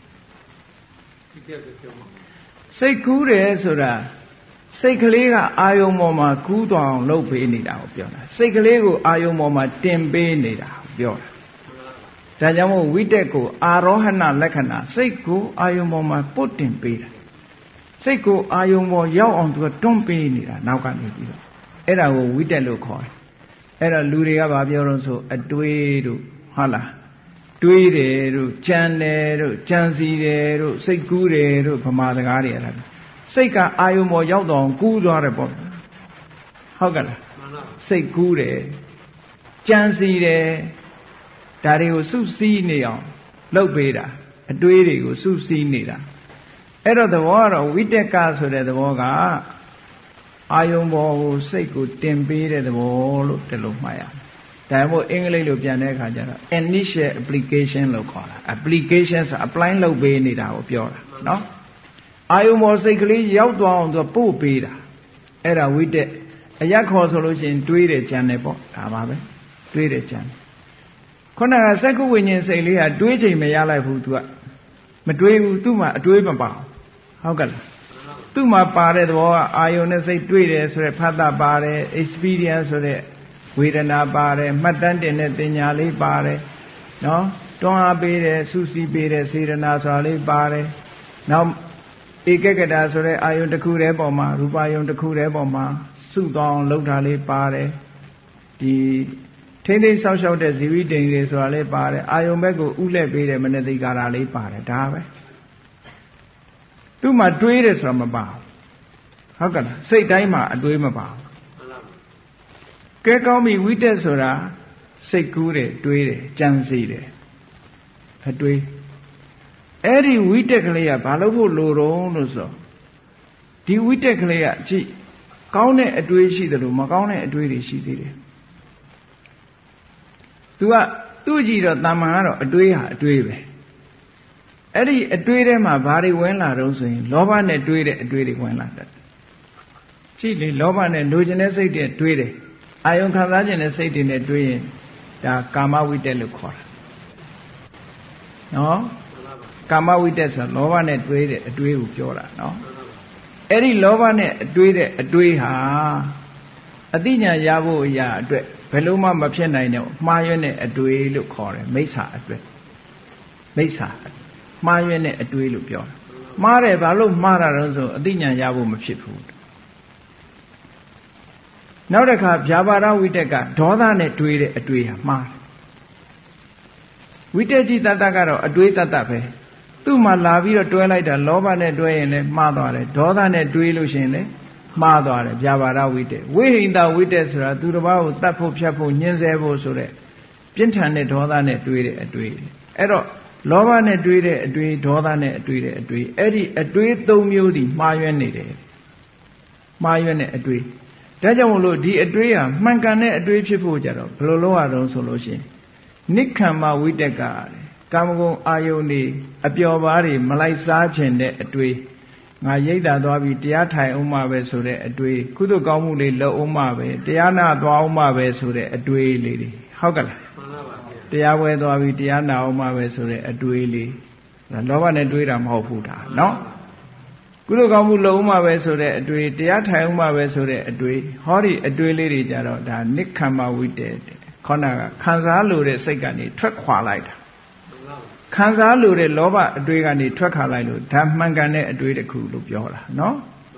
စိတ်ကူးတယ်ဆိုတာစိတ်ကလေးကအာယုံပေါ်မှာကူးသွားအောင်လုပ်ပေးနေတာကိုပြောတာစိတ်ကလေးကိုအာယုံပေါ်မှာတင်ပေးနေတာကိုပြောတာဒါကြောင့်မို့ဝိတက်ကိုအာရောဟဏလက္ခဏာစိတ်ကိုအာယုံပေါ်မှာပုတ်တင်ပေးတာစိတ်ကိုအာယုံပေါ်ရောက်အောင်သူကတွန်းပေးနေတာနောက်ကနေပြီးတော့အဲ့ဒါကိုဝိတက်လို့ခေါ်တယ်အဲ့တော့လူတွေကဗာပြောလို့ဆိုအတွေးတို့ဟုတ်လားတွေးတယ်တို့ကြံတယ်တို့ကြံစီတယ်တို့စိတ်ကူးတယ်တို့ဗမာစကားတွေအဲ့ဒါစိတ်ကအာယုံပေါ်ရောက်တော့ကူးသွားတယ်ပေါ့ဟုတ်ကဲ့လားစိတ်ကူးတယ်ကြံစီတယ်ဒါတွေကိုစုစည်းနေအောင်လုပ်ပေးတာအတွေးတွေကိုစုစည်းနေတာအဲ့တော့သဘောကတော့ဝိတက်ကဆိုတဲ့သဘောကအာယုံပေါ်ကိုစိတ်ကိုတင်ပေးတဲ့သဘောလို့တလို့မှတ်ရတယ်ဒါမှမဟုတ်အင်္ဂလိပ်လိုပြန်တဲ့အခါကျတော့ initial application လို့ခေါ်တာ application ဆို apply လုပ်ပေးနေတာကိုပြောတာနော်အာယုံမောစိတ်ကလေးရောက်သွားအောင်သူပို့ပေးတာအဲ့ဒါဝိတက်အရက်ခေါ်ဆိုလို့ရှိရင်တွေးတယ်ကြံတယ်ပေါ့ဒါပါပဲတွေးတယ်ကြံတယ်ခုနကစက္ခုဝိညာဉ်စိတ်လေးကတွေးချိန်မရလိုက်ဘူးသူကမတွေးဘူးသူ့မှာအတွေးမပါဟုတ်ကဲ့လားသူ့မှာပါတဲ့သဘောကအာယုံနဲ့စိတ်တွေးတယ်ဆိုတဲ့ဖတ်တာပါတယ် experience ဆိုတဲ့ဝေဒနာပါတယ်မှတ်တမ်းတင်တဲ့တင်ညာလေးပါတယ်နော်တွန်းအားပေးတယ်စုစည်းပေးတယ်စေရနာဆိုတာလေးပါတယ်နောက်ဧကဂတဆိုတဲ့အာယုန်တစ်ခုတည်းပေါ်မှာရူပယုန်တစ်ခုတည်းပေါ်မှာစုတောင်းလှုပ်တာလေးပါတယ်ဒီထိမ့်သိမ့်ဆောက်ရှောက်တဲ့ဇီဝိတ္တိတွေဆိုတာလေးပါတယ်အာယုံဘက်ကိုဥလက်ပေးတဲ့မနတိကာရလေးပါတယ်ဒါပဲသူ့မှာတွေးတယ်ဆိုတာမပါဟုတ်ကလားစိတ်တိုင်းမှာအတွေးမပါကဲကောင်းပြီဝိတက်ဆိုတာစိတ်ကူးတယ်တွေးတယ်ကြံစည်တယ်အတွေးအဲ့ဒီဝိတက်ကလေးကဘာလို့ဖို့လိုတော့လို့ဆိုတော့ဒီဝိတက်ကလေးကကြည့်ကောင်းတဲ့အတွေးရှိတယ်လို့မကောင်းတဲ့အတွေးတွေရှိသေးတယ်သူကသူ့ကြည့်တော့တာမန်ကတော့အတွေးဟာအတွေးပဲအဲ့ဒီအတွေးထဲမှာဘာတွေဝင်လာတော့ဆိုရင်လောဘနဲ့တွေးတဲ့အတွေးတွေဝင်လာတယ်ကြည့်လေလောဘနဲ့လိုချင်တဲ့စိတ်တွေတွေးတယ်အာယုံခံစားခြင်းတဲ့စိတ်တွေနဲ့တွေးရင်ဒါကာမဝိတက်လို့ခေါ်တာနော်ကာမဝိတက်ဆိုလောဘနဲ့တွေးတဲ့အတွေးကိုပြောတာနော်အဲ့ဒီလောဘနဲ့တွေးတဲ့အတွေးဟာအတိညာရဖို့အရာအတွက်ဘယ်လို့မှမဖြစ်နိုင်တဲ့မှားရွံ့တဲ့အတွေးလို့ခေါ်တယ်မိစ္ဆာအတွက်မိစ္ဆာမှားရွံ့တဲ့အတွေးလို့ပြောတာမှားတယ်ဘာလို့မှားတာလဲဆိုအတိညာရဖို့မဖြစ်ဘူးနောက်တစ်ခါဗျာပါဒဝိတက်ကဒေါသနဲ့တွေးတဲ့အတွေးဟာမှားတယ်ဝိတက်ကြီးတတ္တကတော့အတွေးတတ္တပဲသူ့မှာလာပြီးတော့တွဲလိုက်တာလောဘနဲ့တွဲရင်လည်းမှားသွားတယ်ဒေါသနဲ့တွေးလို့ရှိရင်လည်းမှားသွားတယ်ဗျာပါဒဝိတက်ဝိဟိတဝိတက်ဆိုတာသူတစ်ပါးကိုတတ်ဖို့ဖြတ်ဖို့ညှင်းဆဲဖို့ဆိုတဲ့ပြင်းထန်တဲ့ဒေါသနဲ့တွေးတဲ့အတွေးအဲ့တော့လောဘနဲ့တွေးတဲ့အတွေးဒေါသနဲ့တွေးတဲ့အတွေးအဲ့ဒီအတွေး၃မျိုးဒီမှားယွင်းနေတယ်မှားယွင်းတဲ့အတွေးဒါကြောင့်မို့လို့ဒီအတွေးဟာမှန်ကန်တဲ့အတွေးဖြစ်ဖို့ကြတော့ဘယ်လိုလုပ်ရအောင်ဆိုလို့ရှိရင်နိက္ခမ္မဝိတက်ကကာမဂုဏ်အာယုန်တွေအပျော်ပါးတွေမလိုက်စားခြင်းတဲ့အတွေးငါရိတ်တာသွားပြီးတရားထိုင်အောင်မှပဲဆိုတဲ့အတွေးကုသိုလ်ကောင်းမှုလေးလုပ်အောင်မှပဲတရားနာသွားအောင်မှပဲဆိုတဲ့အတွေးလေးတွေဟုတ်ကလားမှန်ပါပါတရားပွဲသွားပြီးတရားနာအောင်မှပဲဆိုတဲ့အတွေးလေးလောဘနဲ့တွေးတာမဟုတ်ဘူးဒါနော်ကုသိုလ်ကောင်းမှုလုပ်အောင်မှပဲဆိုတဲ့အတွေးတရားထိုင်အောင်မှပဲဆိုတဲ့အတွေးဟောဒီအတွေးလေးတွေကြတော့ဒါနိက္ခမ္မဝိတက်ခေါဏကခံစားလို့တဲ့စိတ်ကနေထွက်ခွာလိုက်တာခံစားလို့တဲ့လောဘအတွေးကနေထွက်ခါလိုက်လို့ဒါမှန်ကန်တဲ့အတွေးတစ်ခုလို့ပြောတာနော်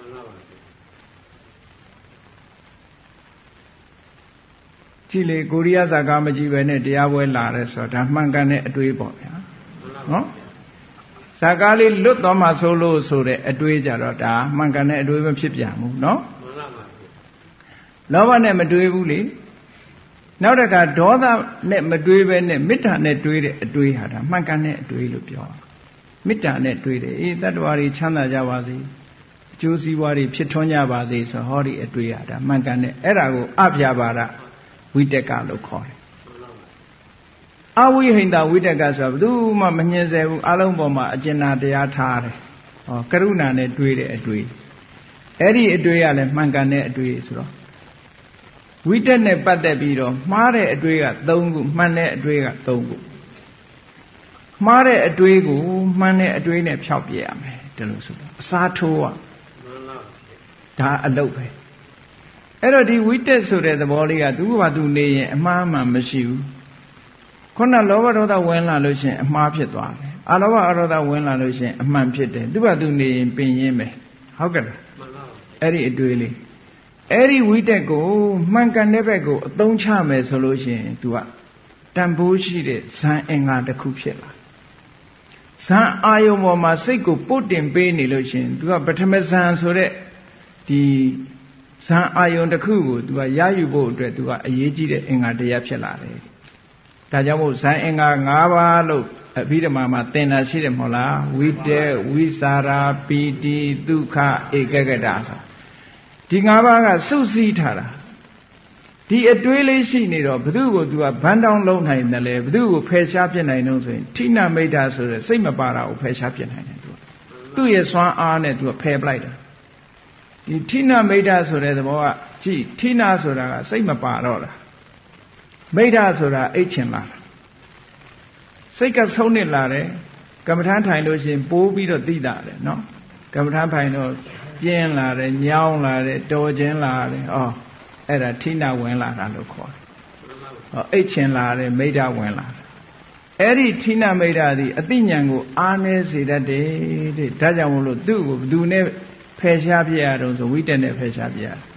ကြည့်လေကိုရီးယားဇာကားမကြည့်ပဲနဲ့တရားပွဲလာတယ်ဆိုတော့ဒါမှန်ကန်တဲ့အတွေးပေါ့ဗျာနော်ဇာကားလေးလွတ်သွားမှဆိုလို့ဆိုတဲ့အတွေးကြတော့ဒါမှန်ကန်တဲ့အတွေးမဖြစ်ပြန်ဘူးနော်လောဘနဲ့မတွေးဘူးလေနောက်တစ်ခါဒေါသနဲ့မတွေးပဲနဲ့မေတ္တာနဲ့တွေးတဲ့အတွေးဟာဒါမှန်ကန်တဲ့အတွေးလို့ပြောမေတ္တာနဲ့တွေးတယ်အေးတတ္တဝါတွေချမ်းသာကြပါစေအကျိုးစီးပွားတွေဖြစ်ထွန်းကြပါစေဆိုဟောဒီအတွေးဟာဒါမှန်ကန်တဲ့အဲ့ဒါကိုအဗျာပါဒဝိတက်ကလို့ခေါ်တယ်အဝိဟိန္တဝိတက်ကဆိုတာဘယ်သူမှမညှင်းဆဲဘူးအလုံးပေါ်မှာအကျဉ်းတရားထားတယ်ဟောကရုဏာနဲ့တွေးတဲ့အတွေးအဲ့ဒီအတွေးကလည်းမှန်ကန်တဲ့အတွေးဆိုတော့ဝိတက်နဲ့ပတ်သက်ပြီးတော့မှားတဲ့အတွေးက3ခုမှန်တဲ့အတွေးက3ခုမှားတဲ့အတွေးကိုမှန်တဲ့အတွေးနဲ့ဖျောက်ပြရမယ်ဒီလိုဆိုတော့အစားထိုးဒါအလုပ်ပဲအဲ့တော့ဒီဝိတက်ဆိုတဲ့သဘောလေးကသူ့ဘာသူနေရင်အမှားမှန်မရှိဘူးခုနလောဘဒေါသဝင်လာလို့ရှိရင်အမှားဖြစ်သွားတယ်အလောဘအရောဓဝင်လာလို့ရှိရင်အမှန်ဖြစ်တယ်သူ့ဘာသူနေရင်ပင်ရင်းပဲဟုတ်ကဲ့လားမှန်ပါဘူးအဲ့ဒီအတွေးလေးအဲ့ဒီဝိတက်ကိုမှန်ကန်တဲ့ဘက်ကိုအသုံးချမယ်ဆိုလို့ရှိရင် तू ကတန်ဖိုးရှိတဲ့ဇန်အင်္ဂါတစ်ခုဖြစ်လာဇန်အာယုံပေါ်မှာစိတ်ကိုပို့တင်ပေးနေလို့ရှိရင် तू ကပထမဇန်ဆိုတဲ့ဒီဇန်အာယုံတစ်ခုကို तू ကရယူဖို့အတွက် तू ကအရေးကြီးတဲ့အင်္ဂါတရားဖြစ်လာတယ်ဒါကြောင့်မို့ဇန်အင်္ဂါ၅ပါးလို့အဘိဓမ္မာမှာသင်တာရှိတယ်မဟုတ်လားဝိတက်ဝိစာရာပီတိဒုက္ခဧကဂတဆိုဒီ၅ပါးကစုစည်းထားတာဒီအတွေးလေးရှိနေတော့ဘု து ကို तू ကဘန်းတောင်းလုံးနိုင်တယ်လေဘု து ကိုဖယ်ရှားပြစ်နိုင်တော့ဆိုရင်ဌိနမိတ်တာဆိုတဲ့စိတ်မပါတာကိုဖယ်ရှားပြစ်နိုင်တယ် तू သူ့ရဲ့စွမ်းအားနဲ့ तू ကဖယ်ပလိုက်တာဒီဌိနမိတ်တာဆိုတဲ့သဘောကကြည့်ဌိနဆိုတာကစိတ်မပါတော့တာမိတ်တာဆိုတာအိတ်ချင်လာတာစိတ်ကဆုံးနစ်လာတယ်ကမ္မထမ်းထိုင်လို့ရှိရင်ပိုးပြီးတော့သိတာတယ်နော်ကမ္မထမ်းထိုင်တော့ပြင်းလာတယ်ညောင်းလာတယ်တော်ခြင်းလာတယ်အဲ့ဒါဌိနဝင်လာတာလို့ခေါ်တယ်အိတ်ချင်လာတယ်မိတ်တာဝင်လာတယ်အဲ့ဒီဌိနမိတ်တာသည်အသိဉာဏ်ကိုအားနည်းစေတတ်တယ်တဲ့ဒါကြောင့်မို့လို့သူ့ကိုဘယ်သူနဲ့ဖယ်ရှားပြရတော့ဆိုဝိတက်နဲ့ဖယ်ရှားပြရ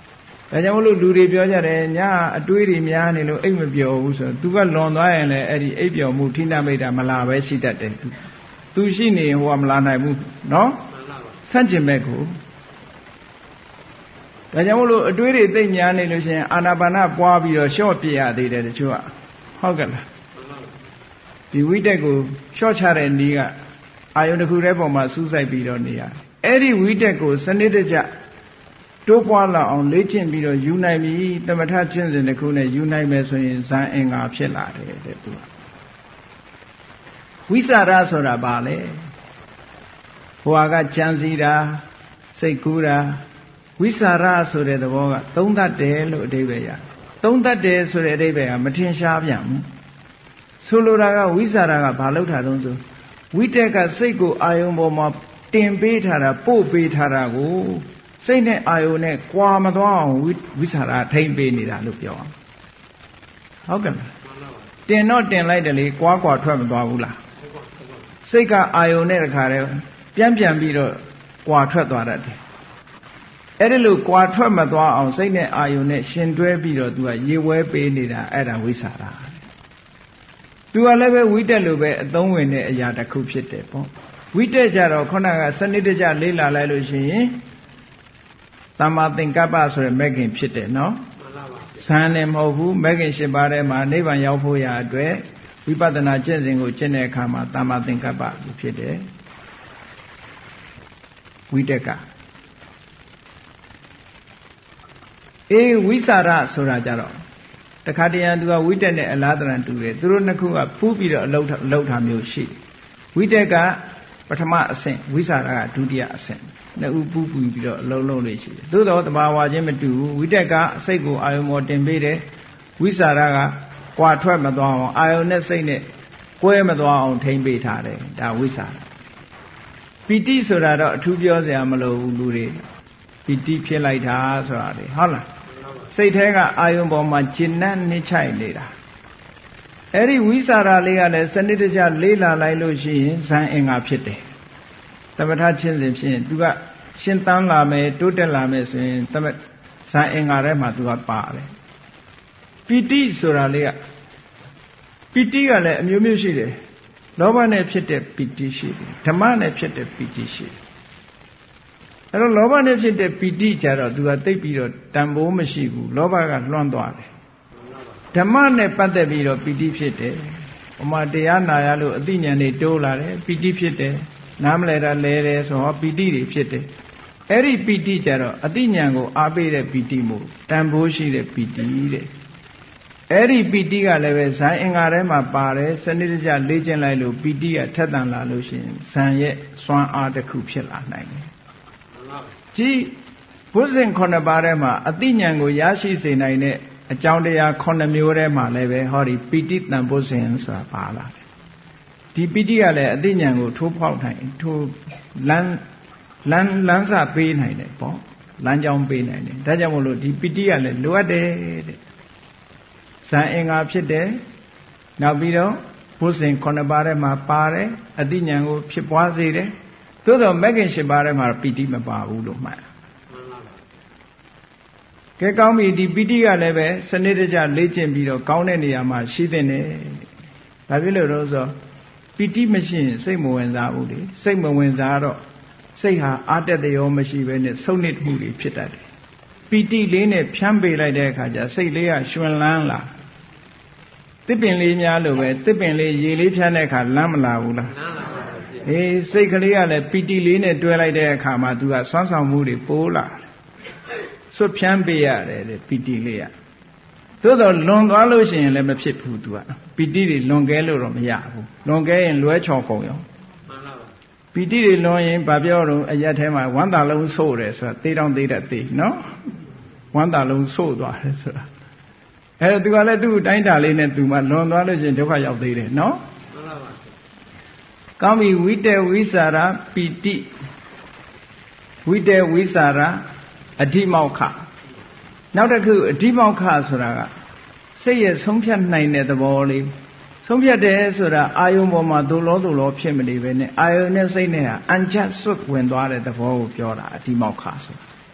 ဒါကြောင့်မလို့လူတွေပြောကြတယ်ညအတွေးတွေများနေလို့အိတ်မပျော်ဘူးဆိုတော့ तू ကလွန်သွားရင်လည်းအဲ့ဒီအိတ်ပျော်မှုထိနာမိတ်တာမလာပဲရှိတတ်တယ် तू ရှိနေဟိုကမလာနိုင်ဘူးနော်ဆန့်ကျင်ဘက်ကိုဒါကြောင့်မလို့အတွေးတွေသိများနေလို့ရှိရင်အာနာပါနပွားပြီးတော့ရှော့ပြရသေးတယ်တချို့ကဟုတ်ကဲ့လားဒီဝိတက်ကိုရှော့ချတဲ့နည်းကအာယုန်တစ်ခုတည်းပေါ်မှာစူးစိုက်ပြီးတော့နေရအဲ့ဒီဝိတက်ကိုစနစ်တကျတိုးပွားလာအောင်လေ့ကျင့်ပြီးတော့ယူနိုင်ပြီသမထချင်းစဉ်တစ်ခုနဲ့ယူနိုင်မယ်ဆိုရင်ဇန်အင်္ဂါဖြစ်လာတယ်တဲ့သူကဝိสารဆိုတာဘာလဲဟိုကကြံစည်တာစိတ်ကူးတာဝိสารဆိုတဲ့သဘောကသုံးသတ်တယ်လို့အဓိပ္ပာယ်ရသုံးသတ်တယ်ဆိုတဲ့အဓိပ္ပာယ်ကမထင်ရှားပြန်ဘူးဆိုလိုတာကဝိสารကဘာလို့ထားတုံးဆိုဝိတက်ကစိတ်ကိုအာယုံပေါ်မှာတင်ပေးထားတာပို့ပေးထားတာကိုစိတ်နဲ့အာယုန်နဲ့ကွာမသွားအောင်ဝိสารထိမ့်ပေးနေတာလို့ပြောအောင်ဟုတ်ကဲ့တင်တော့တင်လိုက်တယ်လေကွာထွက်မသွားဘူးလားစိတ်ကအာယုန်နဲ့တခါတည်းပြန်ပြီးတော့ကွာထွက်သွားတတ်တယ်အဲ့ဒီလိုကွာထွက်မသွားအောင်စိတ်နဲ့အာယုန်နဲ့ရှင်တွဲပြီးတော့သူကရေဝဲပေးနေတာအဲ့ဒါဝိสารသူကလည်းပဲဝိတက်လိုပဲအသုံးဝင်တဲ့အရာတစ်ခုဖြစ်တယ်ပေါ့ဝိတက်ကြတော့ခုနကစနစ်တကျလေးလာလိုက်လို့ရှိရင်သမ္မာသင်္ကပ္ပဆိုတဲ့မဲ့ခင်ဖြစ်တယ်နော်ဇန်နဲ့မဟုတ်ဘူးမဲ့ခင်၈ပါးထဲမှာနိဗ္ဗာန်ရောက်ဖို့ရာအတွက်ဝိပဿနာကျင့်စဉ်ကိုကျင့်တဲ့အခါမှာသမ္မာသင်္ကပ္ပဖြစ်တယ်ဝိတက်ကဝိสารဆိုတာကြတော့တခါတရံသူကဝိတက်နဲ့အလားတရံတူတယ်သူတို့နှစ်ခုကပူးပြီးတော့အလုပ်ထားမျိုးရှိဝိတက်ကပထမအဆင့်ဝိสารကဒုတိယအဆင့်နှစ်ဦးပူးပြီးတော့အလုံးလုံးလေးရှိတယ်သို့တော့တဘာဝချင်းမတူဘူးဝိတက်ကစိတ်ကိုအာယုံပေါ်တင်ပေးတယ်ဝိสารကကွာထွက်မသွားအောင်အာယုံနဲ့စိတ်နဲ့ကွဲမသွားအောင်ထိမ့်ပေးထားတယ်ဒါဝိสารပီတိဆိုတာတော့အထူးပြောစရာမလိုဘူးလူတွေပီတိဖြစ်လိုက်တာဆိုတာလေဟုတ်လားစိတ်ထဲကအာယုံပေါ်မှာကျဉ်းနှံ့နှိမ့်ချိုက်နေတာအဲ့ဒီဝိสารလေးကလည်းစနစ်တကျလေးလာလိုက်လို့ရှိရင်ဇန်အင်္ဂါဖြစ်တယ်သမထချင်းစဉ်ဖြစ်ရင်သူကရှင်းတန်းလာမယ်တိုးတက်လာမယ်ဆိုရင်ဇန်အင်္ဂါထဲမှာသူကပါတယ်ပီတိဆိုတာလေးကပီတိကလည်းအမျိုးမျိုးရှိတယ်လောဘနဲ့ဖြစ်တဲ့ပီတိရှိတယ်ဓမ္မနဲ့ဖြစ်တဲ့ပီတိရှိတယ်အဲ့တော့လောဘနဲ့ဖြစ်တဲ့ပီတိကြတော့သူကသိပ်ပြီးတော့တန်ဖိုးမရှိဘူးလောဘကလွှမ်းသွားတယ်ဓမ္မနဲ့ပတ်သက်ပြီးတော့ပီတိဖြစ်တယ်ဥမာတရားနာရလို့အသိဉာဏ်တွေတိုးလာတယ်ပီတိဖြစ်တယ်နားမလဲတာလဲတယ်ဆိုတော့ပီတိတွေဖြစ်တယ်အဲ့ဒီပီတိကြတော့အသိဉာဏ်ကိုအားပေးတဲ့ပီတိမို့တန်ဖိုးရှိတဲ့ပီတိတဲ့အဲ့ဒီပီတိကလည်းပဲဇန်အင်္ဂါထဲမှာပါတယ်စနစ်တကျလေ့ကျင့်လိုက်လို့ပီတိကထက်သန်လာလို့ရှိရင်ဇန်ရဲ့စွမ်းအားတစ်ခုဖြစ်လာနိုင်တယ်ကြည်ဘုဇင်9ပါးထဲမှာအသိဉာဏ်ကိုရရှိစေနိုင်တဲ့အကြောင်းတရား9မျိုးထဲမှာလည်းပဲဟောဒီပီတိတန်ဘုဇင်ဆိုတာပါလာတယ်ဒီပီတိကလည်းအသိဉာဏ်ကိုထိုးဖောက်နိုင်ထိုးလမ်းစပေးနိုင်တယ်ပေါ့လမ်းကြောင်းပေးနိုင်တယ်ဒါကြောင့်မို့လို့ဒီပီတိကလည်းလိုအပ်တယ်တဲ့ဇန်အင်္ဂါဖြစ်တယ်နောက်ပြီးတော့ဘုဇင်9ပါးထဲမှာပါတယ်အသိဉာဏ်ကိုဖြစ်ပွားစေတယ်သို့တော့မဂ္ဂင်10ပါးထဲမှာပီတိမပါဘူးလို့မှတ်ကဲကောင်းပြီဒီပီတိကလည်းပဲစနစ်တကျလေ့ကျင့်ပြီးတော့ကောင်းတဲ့နေရာမှာရှိတဲ့နေဘာဖြစ်လို့လဲဆိုပီတိမရှိရင်စိတ်မဝင်စားဘူးလေစိတ်မဝင်စားတော့စိတ်ဟာအာတတ်ရောမရှိဘဲနဲ့ဆုံးနစ်မှုတွေဖြစ်တတ်တယ်ပီတိလေးနဲ့ဖြန်းပေးလိုက်တဲ့အခါကျစိတ်လေးကရွှင်လန်းလာတစ်ပင်လေးများလို့ပဲတစ်ပင်လေးရေလေးဖြန်းတဲ့အခါလမ်းမလာဘူးလားစိတ်ကလေးကလည်းပီတိလေးနဲ့တွဲလိုက်တဲ့အခါမှာသူကစွမ်းဆောင်မှုတွေပိုးလာဆွတ်ဖြန်းပေးရတယ်တဲ့ပီတိလေးကသို့တော့လွန်သွားလို့ရှိရင်လည်းမဖြစ်ဘူးသူကပီတိတွေလွန်ကဲလို့တော့မရဘူးလွန်ကဲရင်လွဲချော်ကုန်ရောပီတိတွေလွန်ရင်ဗာပြောတော့အရက်ထဲမှာဝမ်းသာလုံးဆို့တယ်ဆိုတာသေတောင်သေးတတ်သေးနော်ဝမ်းသာလုံးဆို့သွားတယ်ဆိုတာအဲ့တော့သူကလည်းသူ့တိုင်းတာလေးနဲ့သူမှလွန်သွားလို့ရှိရင်ဒုက္ခရောက်သေးတယ်နော်ကောင်းပြီဝိတေဝိสารပီတိဝိတေဝိสารအဓိမောက္ခနောက်တစ်ခုအဓိမောက္ခဆိုတာကစိတ်ရဲ့ဆုံးဖြတ်နိုင်တဲ့သဘောလေးဆုံးဖြတ်တယ်ဆိုတာအာယုံပေါ်မှာဒုလောဖြစ်မနေပဲနဲ့အာယုံနဲ့စိတ်နဲ့ဟာအန်ချက်စွတ်ဝင်သွားတဲ့သဘောကိုပြောတာအဓိမောက္ခဆိုတာ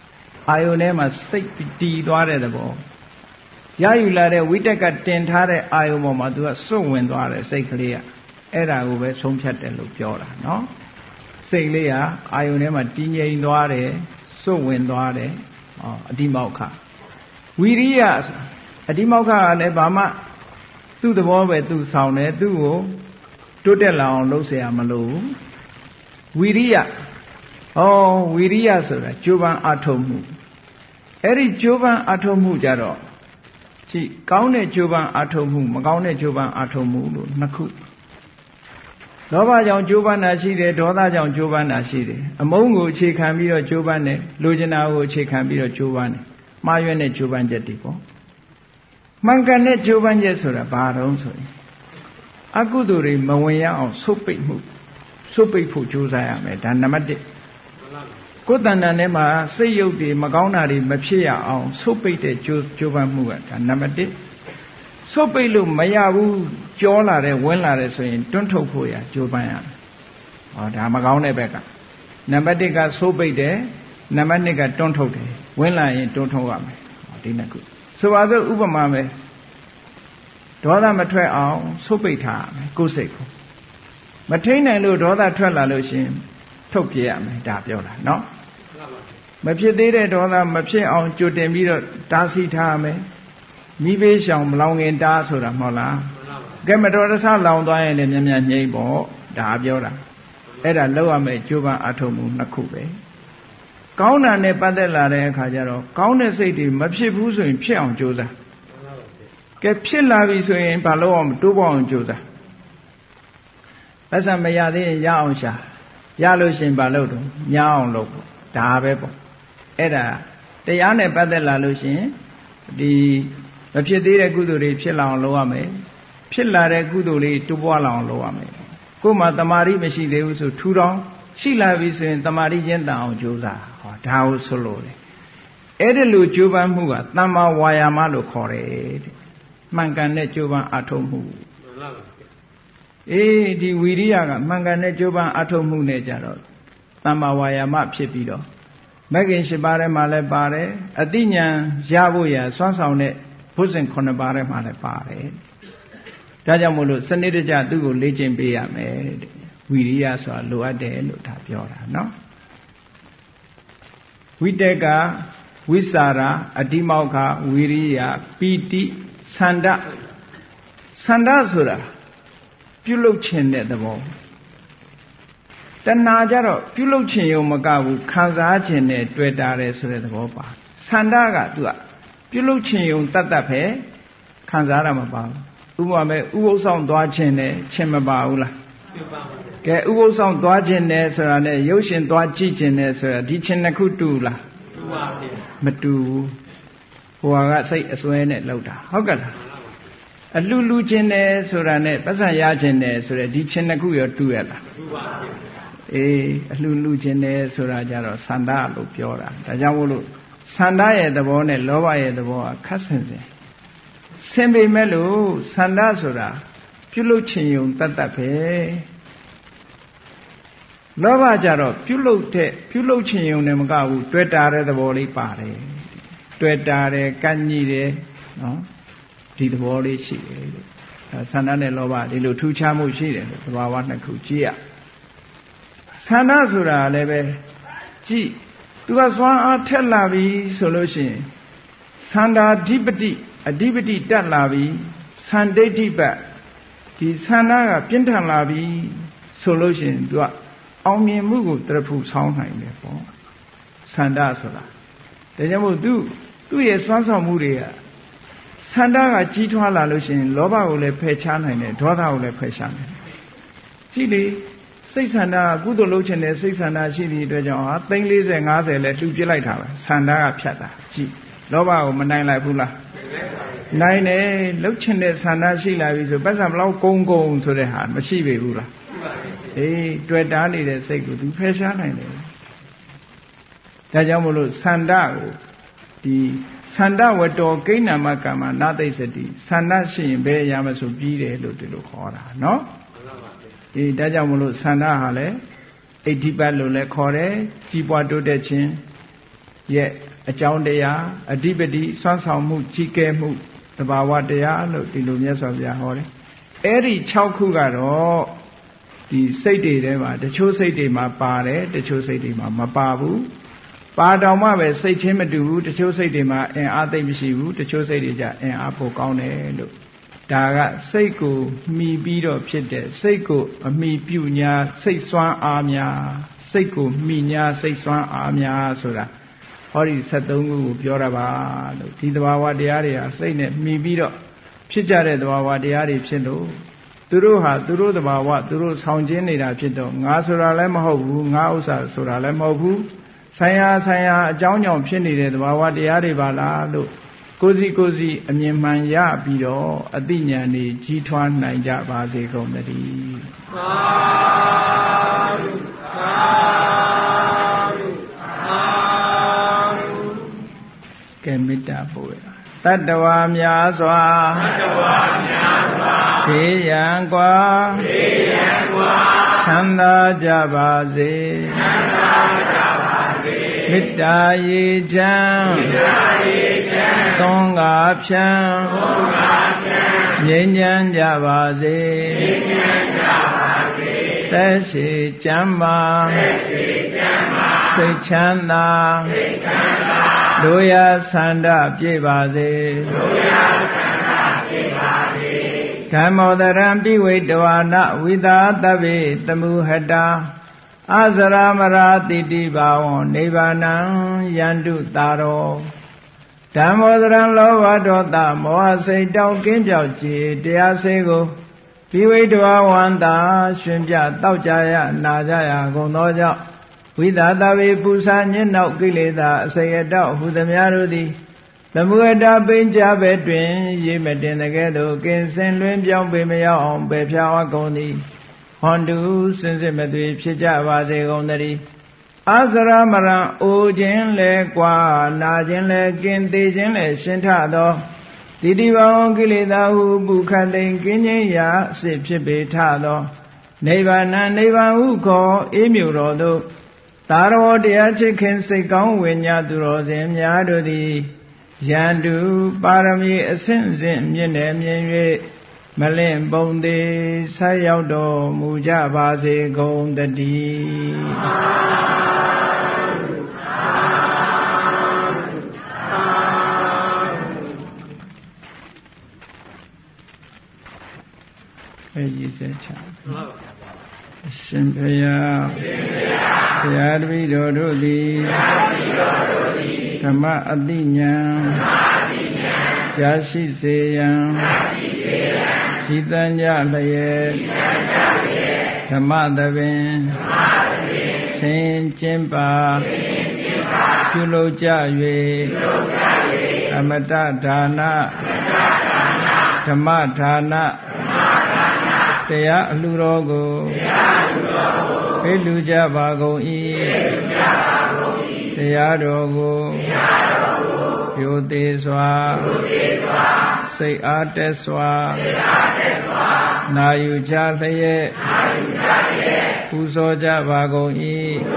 အာယုန်ထဲမှာစိတ်တည်သွားတဲ့သဘောရယူလာတဲ့ဝိတက်ကတင်ထားတဲ့အာယုန်ပေါ်မှာသူကစွန့်ဝင်သွားတယ်စိတ်ကလေးကအဲ့ဒါကိုပဲဆုံးဖြတ်တယ်လို့ပြောတာနော်စိတ်လေးကအာယုန်ထဲမှာတည်ငြိမ်သွားတယ်စွန့်ဝင်သွားတယ်အတိမောက္ခဝီရိယအတိမောက္ခကလည်းဘာမှသူ့သဘောပဲသူဆောင်တယ်သူ့ကိုတိုးတက်လာအောင်လုပ်เสียမလို့ဝီရိယဝီရိယဆိုတာကြိုးပမ်းအားထုတ်မှုအဲ့ဒီကြိုးပမ်းအားထုတ်မှုကြတော့ကြည့်ကောင်းတဲ့ကြိုးပမ်းအားထုတ်မှုမကောင်းတဲ့ကြိုးပမ်းအားထုတ်မှုလို့နှစ်ခုလောဘကြောင့်ကြိုးပမ်းတာရှိတယ်ဒေါသကြောင့်ကြိုးပမ်းတာရှိတယ်အမုန်းကိုအခြေခံပြီးတော့ကြိုးပမ်းတယ်လိုချင်တာကိုအခြေခံပြီးတော့ကြိုးပမ်းတယ်မှားယွင်းတဲ့ကြိုးပမ်းချက်တွေပေါ့မှန်ကန်တဲ့ကြိုးပမ်းချက်ဆိုတာဘာတုံးဆိုရင်အကုသိုလ်တွေမဝင်ရအောင်ဆုတ်ပိတ်မှုဆုတ်ပိတ်ဖို့ကြိုးစားရမယ်ဒါနံပါတ်1ကိုယ်တဏ္ဍာထဲမှာစိတ်ရုပ်တွေမကောင်းတာတွေမဖြစ်ရအောင်ဆုတ်ပိတ်တဲ့ကြိုးပမ်းမှုကဒါနံပါတ်1ဆုတ်ပိတ်လို့မရဘူးကြောလာတယ်ဝင်လာတယ်ဆိုရင်တွန်းထုတ်ဖို့ရကြိုးပမ်းရမယ်ဒါမကောင်းတဲ့ဘက်ကနံပါတ်1ကဆုတ်ပိတ်တယ်နံပါတ်2ကတွန်းထုတ်တယ်ဝင်လာရင်တွန်းထုတ်ရမယ်ဒီနှစ်ခုဆိုပါစို့ဥပမာပဲဒေါသမထွက်အောင်ဆုတ်ပိတ်ထားရမယ်ကိုယ်စိတ်ကိုမထိန်နိုင်လို့ဒေါသထွက်လာလို့ရှင်ထုတ်ပြရမယ်ဒါပြောတာเนาะမဖြစ်သေးတဲ့ဒေါသမဖြစ်အောင်ကြိုတင်ပြီးတော့တားဆီးထားရမယ်မိဘေးရှောင်မလောင်ခင်တားဆိုတာမဟုတ်လားကဲမတော်တဆလောင်သွားရင်လည်းမြန်မြန်ငြိမ့်ပေါ့ဒါပြောတာအဲ့ဒါလောက်ရမယ်ကြိုးပမ်းအထောက်မှုနှစ်ခုပဲကောင်းတာနဲ့ပတ်သက်လာတဲ့အခါကျတော့ကောင်းတဲ့စိတ်တွေမဖြစ်ဘူးဆိုရင်ဖြစ်အောင်ကြိုးစားကဲဖြစ်လာပြီဆိုရင်ဘာလို့အောင်တိုးပေါအောင်ကြိုးစားပတ်စံမရသေးရင်ရအောင်ရှာရလို့ရှင်ဘာလို့တော့ညအောင်လုပ်ပေါ့ဒါပဲပေါ့အဲ့ဒါတရားနဲ့ပတ်သက်လာလို့ရှင်ဒီမဖြစ်သေးတဲ့ကုသိုလ်တွေဖြစ်လာအောင်လုပ်ရမယ်ဖြစ်လာတဲ့ကုသိုလ်လေးတိုးပွားလာအောင်လုပ်ရမယ်ကိုယ်မှာတမာရီမရှိသေးဘူးဆိုထူထောင်ရှိလာပြီဆိုရင်တမာရီကျင့်တန်အောင်ကြိုးစားဒါကိုဆိုလို့လေအဲ့ဒီလိုကြိုးပမ်းမှုကသမ္မာဝါယာမလို့ခေါ်တယ်တဲ့မှန်ကန်တဲ့ကြိုးပမ်းအထောက်မှုဒီဝီရိယကမှန်ကန်တဲ့ကြိုးပမ်းအထောက်မှုနဲ့ကြတော့သမ္မာဝါယာမဖြစ်ပြီးတော့မဂ္ဂင်၈ပါးထဲမှာလည်းပါတယ်အတိညာရဖို့ရစွမ်းဆောင်တဲ့ဘုဇင်9ပါးထဲမှာလည်းပါတယ်ဒါကြောင့်မို့လို့စနစ်တကျသူ့ကိုလေ့ကျင့်ပေးရမယ်တဲ့ဝီရိယဆိုတာလိုအပ်တယ်လို့ဒါပြောတာเนาะဝိတက်ကဝိสารအတိမောက္ခဝီရိယပီတိသန္ဓဆိုတာပြုလုပ်ခြင်းတဲ့သဘောတဏှာကြတော့ပြုလုပ်ခြင်းရုံမကဘူးခံစားခြင်းနဲ့တွေ့တာတယ်ဆိုတဲ့သဘောပါသန္ဓကသူကပြုလုပ်ခြင်းရုံတတ်ပဲခံစားရမှာပါဘူးဥပမာမဲ့ဥပုသ်ဆောင်သွားခြင်းနဲ့ခြင်းမပါဘူးလားကဲဥပုသ်ဆောင်သွားခြင်းနဲ့ဆိုတာနဲ့ရုပ်ရှင်သွားကြည့်ခြင်းနဲ့ဆိုတာဒီခြင်းနှစ်ခုတူလားတူပါဘူးမတူဘူးဟိုကစိတ်အစွဲနဲ့လောက်တာဟုတ်ကဲ့လားအလှခြင်းနဲ့ဆိုတာနဲ့ပတ်စံရခြင်းနဲ့ဆိုတဲ့ဒီခြင်းနှစ်ခုရောတူရလားတူပါဘူးအလှခြင်းနဲ့ဆိုတာကြတော့သန္တာလို့ပြောတာဒါကြောင့်မို့လို့သန္တာရဲ့သဘောနဲ့လောဘရဲ့သဘောကခက်ဆင်ဆင်ပေမဲ့လို့သန္တာဆိုတာပြုလုပ်ခြင်းယုံတတ်ပဲလောဘကြတော့ပြုလုပ်ခြင်းယုံနဲ့မကဘူးတွေ့တာတဲ့သဘောလေးပါတယ်တွေ့တာတယ်ကန့်ညိတယ်နော်ဒီသဘောလေးရှိတယ်လို့သန္တာနဲ့လောဘဒီလိုထူးခြားမှုရှိတယ်လို့သဘာဝနှစ်ခုကြည့်ရသန္တာဆိုတာလည်းပဲကြည့်သူကစွမ်းအားထက်လာပြီဆိုလို့ရှိရင်သန္တာဓိပတိအဓိပတိတက်လာပြီသန္ဒိဋ္ဌိပတ်ဒီသန္တာကပြင်းထန်လာပြီဆိုလို့ရှိရင်သူကအောင်မြင်မှုကိုတရဖူဆောင်းနိုင်တယ်ပေါ့သန္တာဆိုတာဒါကြောင့်မို့သူ့ရဲ့စွမ်းဆောင်မှုတွေကသန္တာကကြီးထွားလာလို့ရှိရင်လောဘကိုလည်းဖယ်ရှားနိုင်တယ်ဒေါသကိုလည်းဖယ်ရှားနိုင်တယ်ကြည့်လေစိတ်ဆန္ဒကုသိုလ်လုပ်ခြင်းနဲ့စိတ်ဆန္ဒရှိသည့်အတွက်ကြောင့်ဟာသိန်း40 50လဲလှူပြစ်လိုက်တာပဲဆန္ဒကဖြတ်တာကြည့်လောဘကိုမနိုင်လိုက်ဘူးလားနိုင်တယ်လှုပ်ခြင်းတဲ့ဆန္ဒရှိလာပြီဆိုပတ်စံဘလောက်ကုန်းဆိုတဲ့ဟာမရှိပေဘူးလားတွေ့တာနေတဲ့စိတ်ကိုသူဖယ်ရှားနိုင်တယ်ဒါကြောင့်မို့လို့ဆန္ဒကိုဒီဆန္ဒဝတ္တောကိဏ္ဏမကမ္မနာသိစတိဆန္ဒရှိရင်ဘယ်အရာမဆိုပြီးတယ်လို့ဒီလိုခေါ်တာနော်ဒါကြောင့်မလို့ဆန္ဒဟာလည်းအဋ္ဌိပတ်လို့လည်းခေါ်တယ်ကြီးပွားတိုးတက်ခြင်းရဲ့အကြောင်းတရားအဓိပတိစွမ်းဆောင်မှုကြီးကဲမှုသဘာဝတရားလို့ဒီလိုမြတ်စွာဘုရားဟောတယ်အဲ့ဒီ6ခုကတော့ဒီစိတ်တွေထဲမှာတချို့စိတ်တွေမှာပါတယ်တချို့စိတ်တွေမှာမပါဘူးပါတော်မှပဲစိတ်ချင်းမတူဘူးတချို့စိတ်တွေမှာအင်အားသိပ်မရှိဘူးတချို့စိတ်တွေကြအင်အားပိုကောင်းတယ်လို့ဒါကစိတ်ကိုမှီပြီးတော့ဖြစ်တဲ့စိတ်ကိုအမှီပြုညာစိတ်စွမ်းအားများစိတ်ကိုမှီညာစိတ်စွမ်းအားများဆိုတာဟောဒီ73ခုကိုပြောတာပါလို့ဒီသဘာဝတရားတွေဟာစိတ်နဲ့မှီပြီးတော့ဖြစ်ကြတဲ့သဘာဝတရားတွေဖြစ်လို့သူတို့ဟာသူတို့သဘာဝသူတို့ဆောင်ကျင်းနေတာဖြစ်တော့ငါဆိုတာလည်းမဟုတ်ဘူးငါဥစ္စာဆိုတာလည်းမဟုတ်ဘူးဆိုင်ရာအကြောင်းကြောင့်ဖြစ်နေတဲ့သဘာဝတရားတွေပါလားလို့ကိုယ်စီအမြင်မှန်ရပြီးတော့အသိဉာဏ်တွေကြီးထွားနိုင်ကြပါစေကုန်သတည်းသာဓုသာဓုသာဓုကဲမေတ္တာပို့ရတတ္တဝါများစွာဒေယံကွာချမ်းသာကြပါစေမေတ္တာရေချမ်းသွန်ကားဖြံငြိမ်းချမ်းကြပါစေသက်ရှိကျမ်းမာစိတ်ချမ်းသာတို့ရဆန္ဒပြည့်ပါစေဓမ္မောတရံပိဝိတဝါနဝိသာသဗ္ဗေတမုဟတာအဇရမရာတိတိဘာဝံနိဗ္ဗာနံယန္တုတာရောဓမ္မောတရံလောဘဒေါသမောဟစိတ်တောက်ကင်းပြောက်ကြည်တရားစေကိုပိဝိတဝါဝန္တာရှင်ပြတောက်ကြရနာကြရကုန်သောကြောင့်ဝိသာသဗ္ဗေပူဇာညစ်နောက်ကိလေသာအစေအတောက်ဟုသမျှတို့သည်သမုဒ္ဒပိဉ္ကြဘဲတွင်ရေမတင်တကဲ့သို့ကင်းစင်လွင်ပြောင်းပေမရောက်အောင်ပယ်ဖြားဝကုန်သည်ဟွန်တုစင်စစ်မသွေဖြစ်ကြပါစေကုန်သတည်းအစရမရံအိုခြင်းလဲကွာနာခြင်းလဲကင်းသေးခြင်းလဲရှင်းထသောတိတိဘောင်ကိလေသာဟုပုခတ်သိင်ကင်းခြင်းရာအစစ်ဖြစ်ပေထသောနိဗ္ဗာန်နိဗ္ဗာန်ဟုခေါ်အေးမြူတော်သို့သာရောတရားချစ်ခင်စိတ်ကောင်းဝိညာသူတော်စင်များတို့သည်ယန္တုပါရမီအဆင့်ဆင့်မြင့်နေမြင်၍မလင့်ပုံသေးဆက်ရောက်တော်မူကြပါစေကုန်တည်းရည်စဲချအရှင်ဘုရားဘုရားတပည့်တော်တို့သည်ဓမ္မအတိညာရရှိစေရန်ဤတန်ကြလျက်ဓမ္မသဘင်ဆင်ကျင်းပါပြုလုပ်ကြ၍အမတဒါနဓမ္မဒါနတရားအလှတော်ကိုပေးလူကြပါကုန်၏တရားတော်ကိုပြိုသေးစွာစိတ်အားတက်စွာနာယူကြလျက်ပူဇော်ကြပါကုန်၏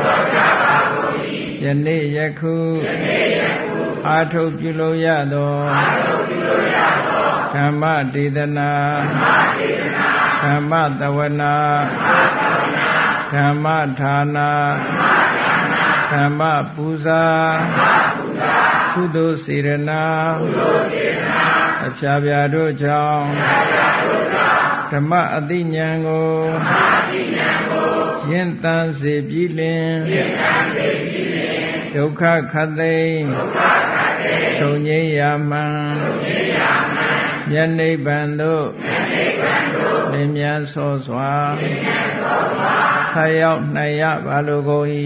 ယနေ့ယခုအာထုတ်ပြုလို့ရသောဓမ္မဒေသနာဓမ္မသဝနာဓမ္မဌာနာဓမ္မပူဇာကုသိုလ်စေရနာအဖြာဖြာတို့ကြောင့်ဓမ္မအသိဉာဏ်ကိုယဉ်တန်စေပြီးလင်ဒုက္ခခတ်သိမ်းချုပ်ငြိမ်းရာမှန်မြတ်နိဗ္ဗာန်သို့လင်းမြန်ဆောစွာဆက်ရောက်နိုင်ရပါလိုကုန်၏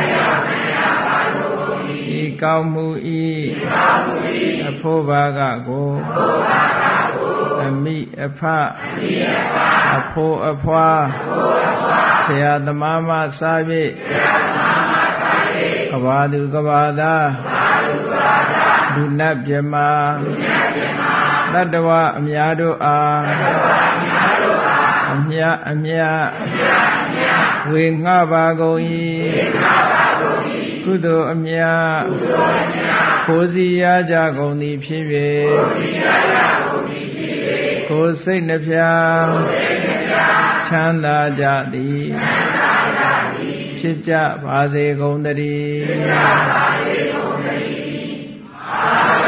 ဤကောင်းမှုဤအဖို့ဘာကကိုအမိအဖအဖို့အဖွာဆရာသမားမစား၍ကဘာသူကဘာသာလူနတ်မြမတတ္တဝအများတို့အားအမြဝေငှပါကုန်၏ကုသိုလ်အမြကိုယ်စီရကြကုန်သည်ဖြစ်၍ကိုယ်စိတ်နှဖျားချမ်းသာကြသည်ဖြစ်ကြပါစေကုန်သတည်း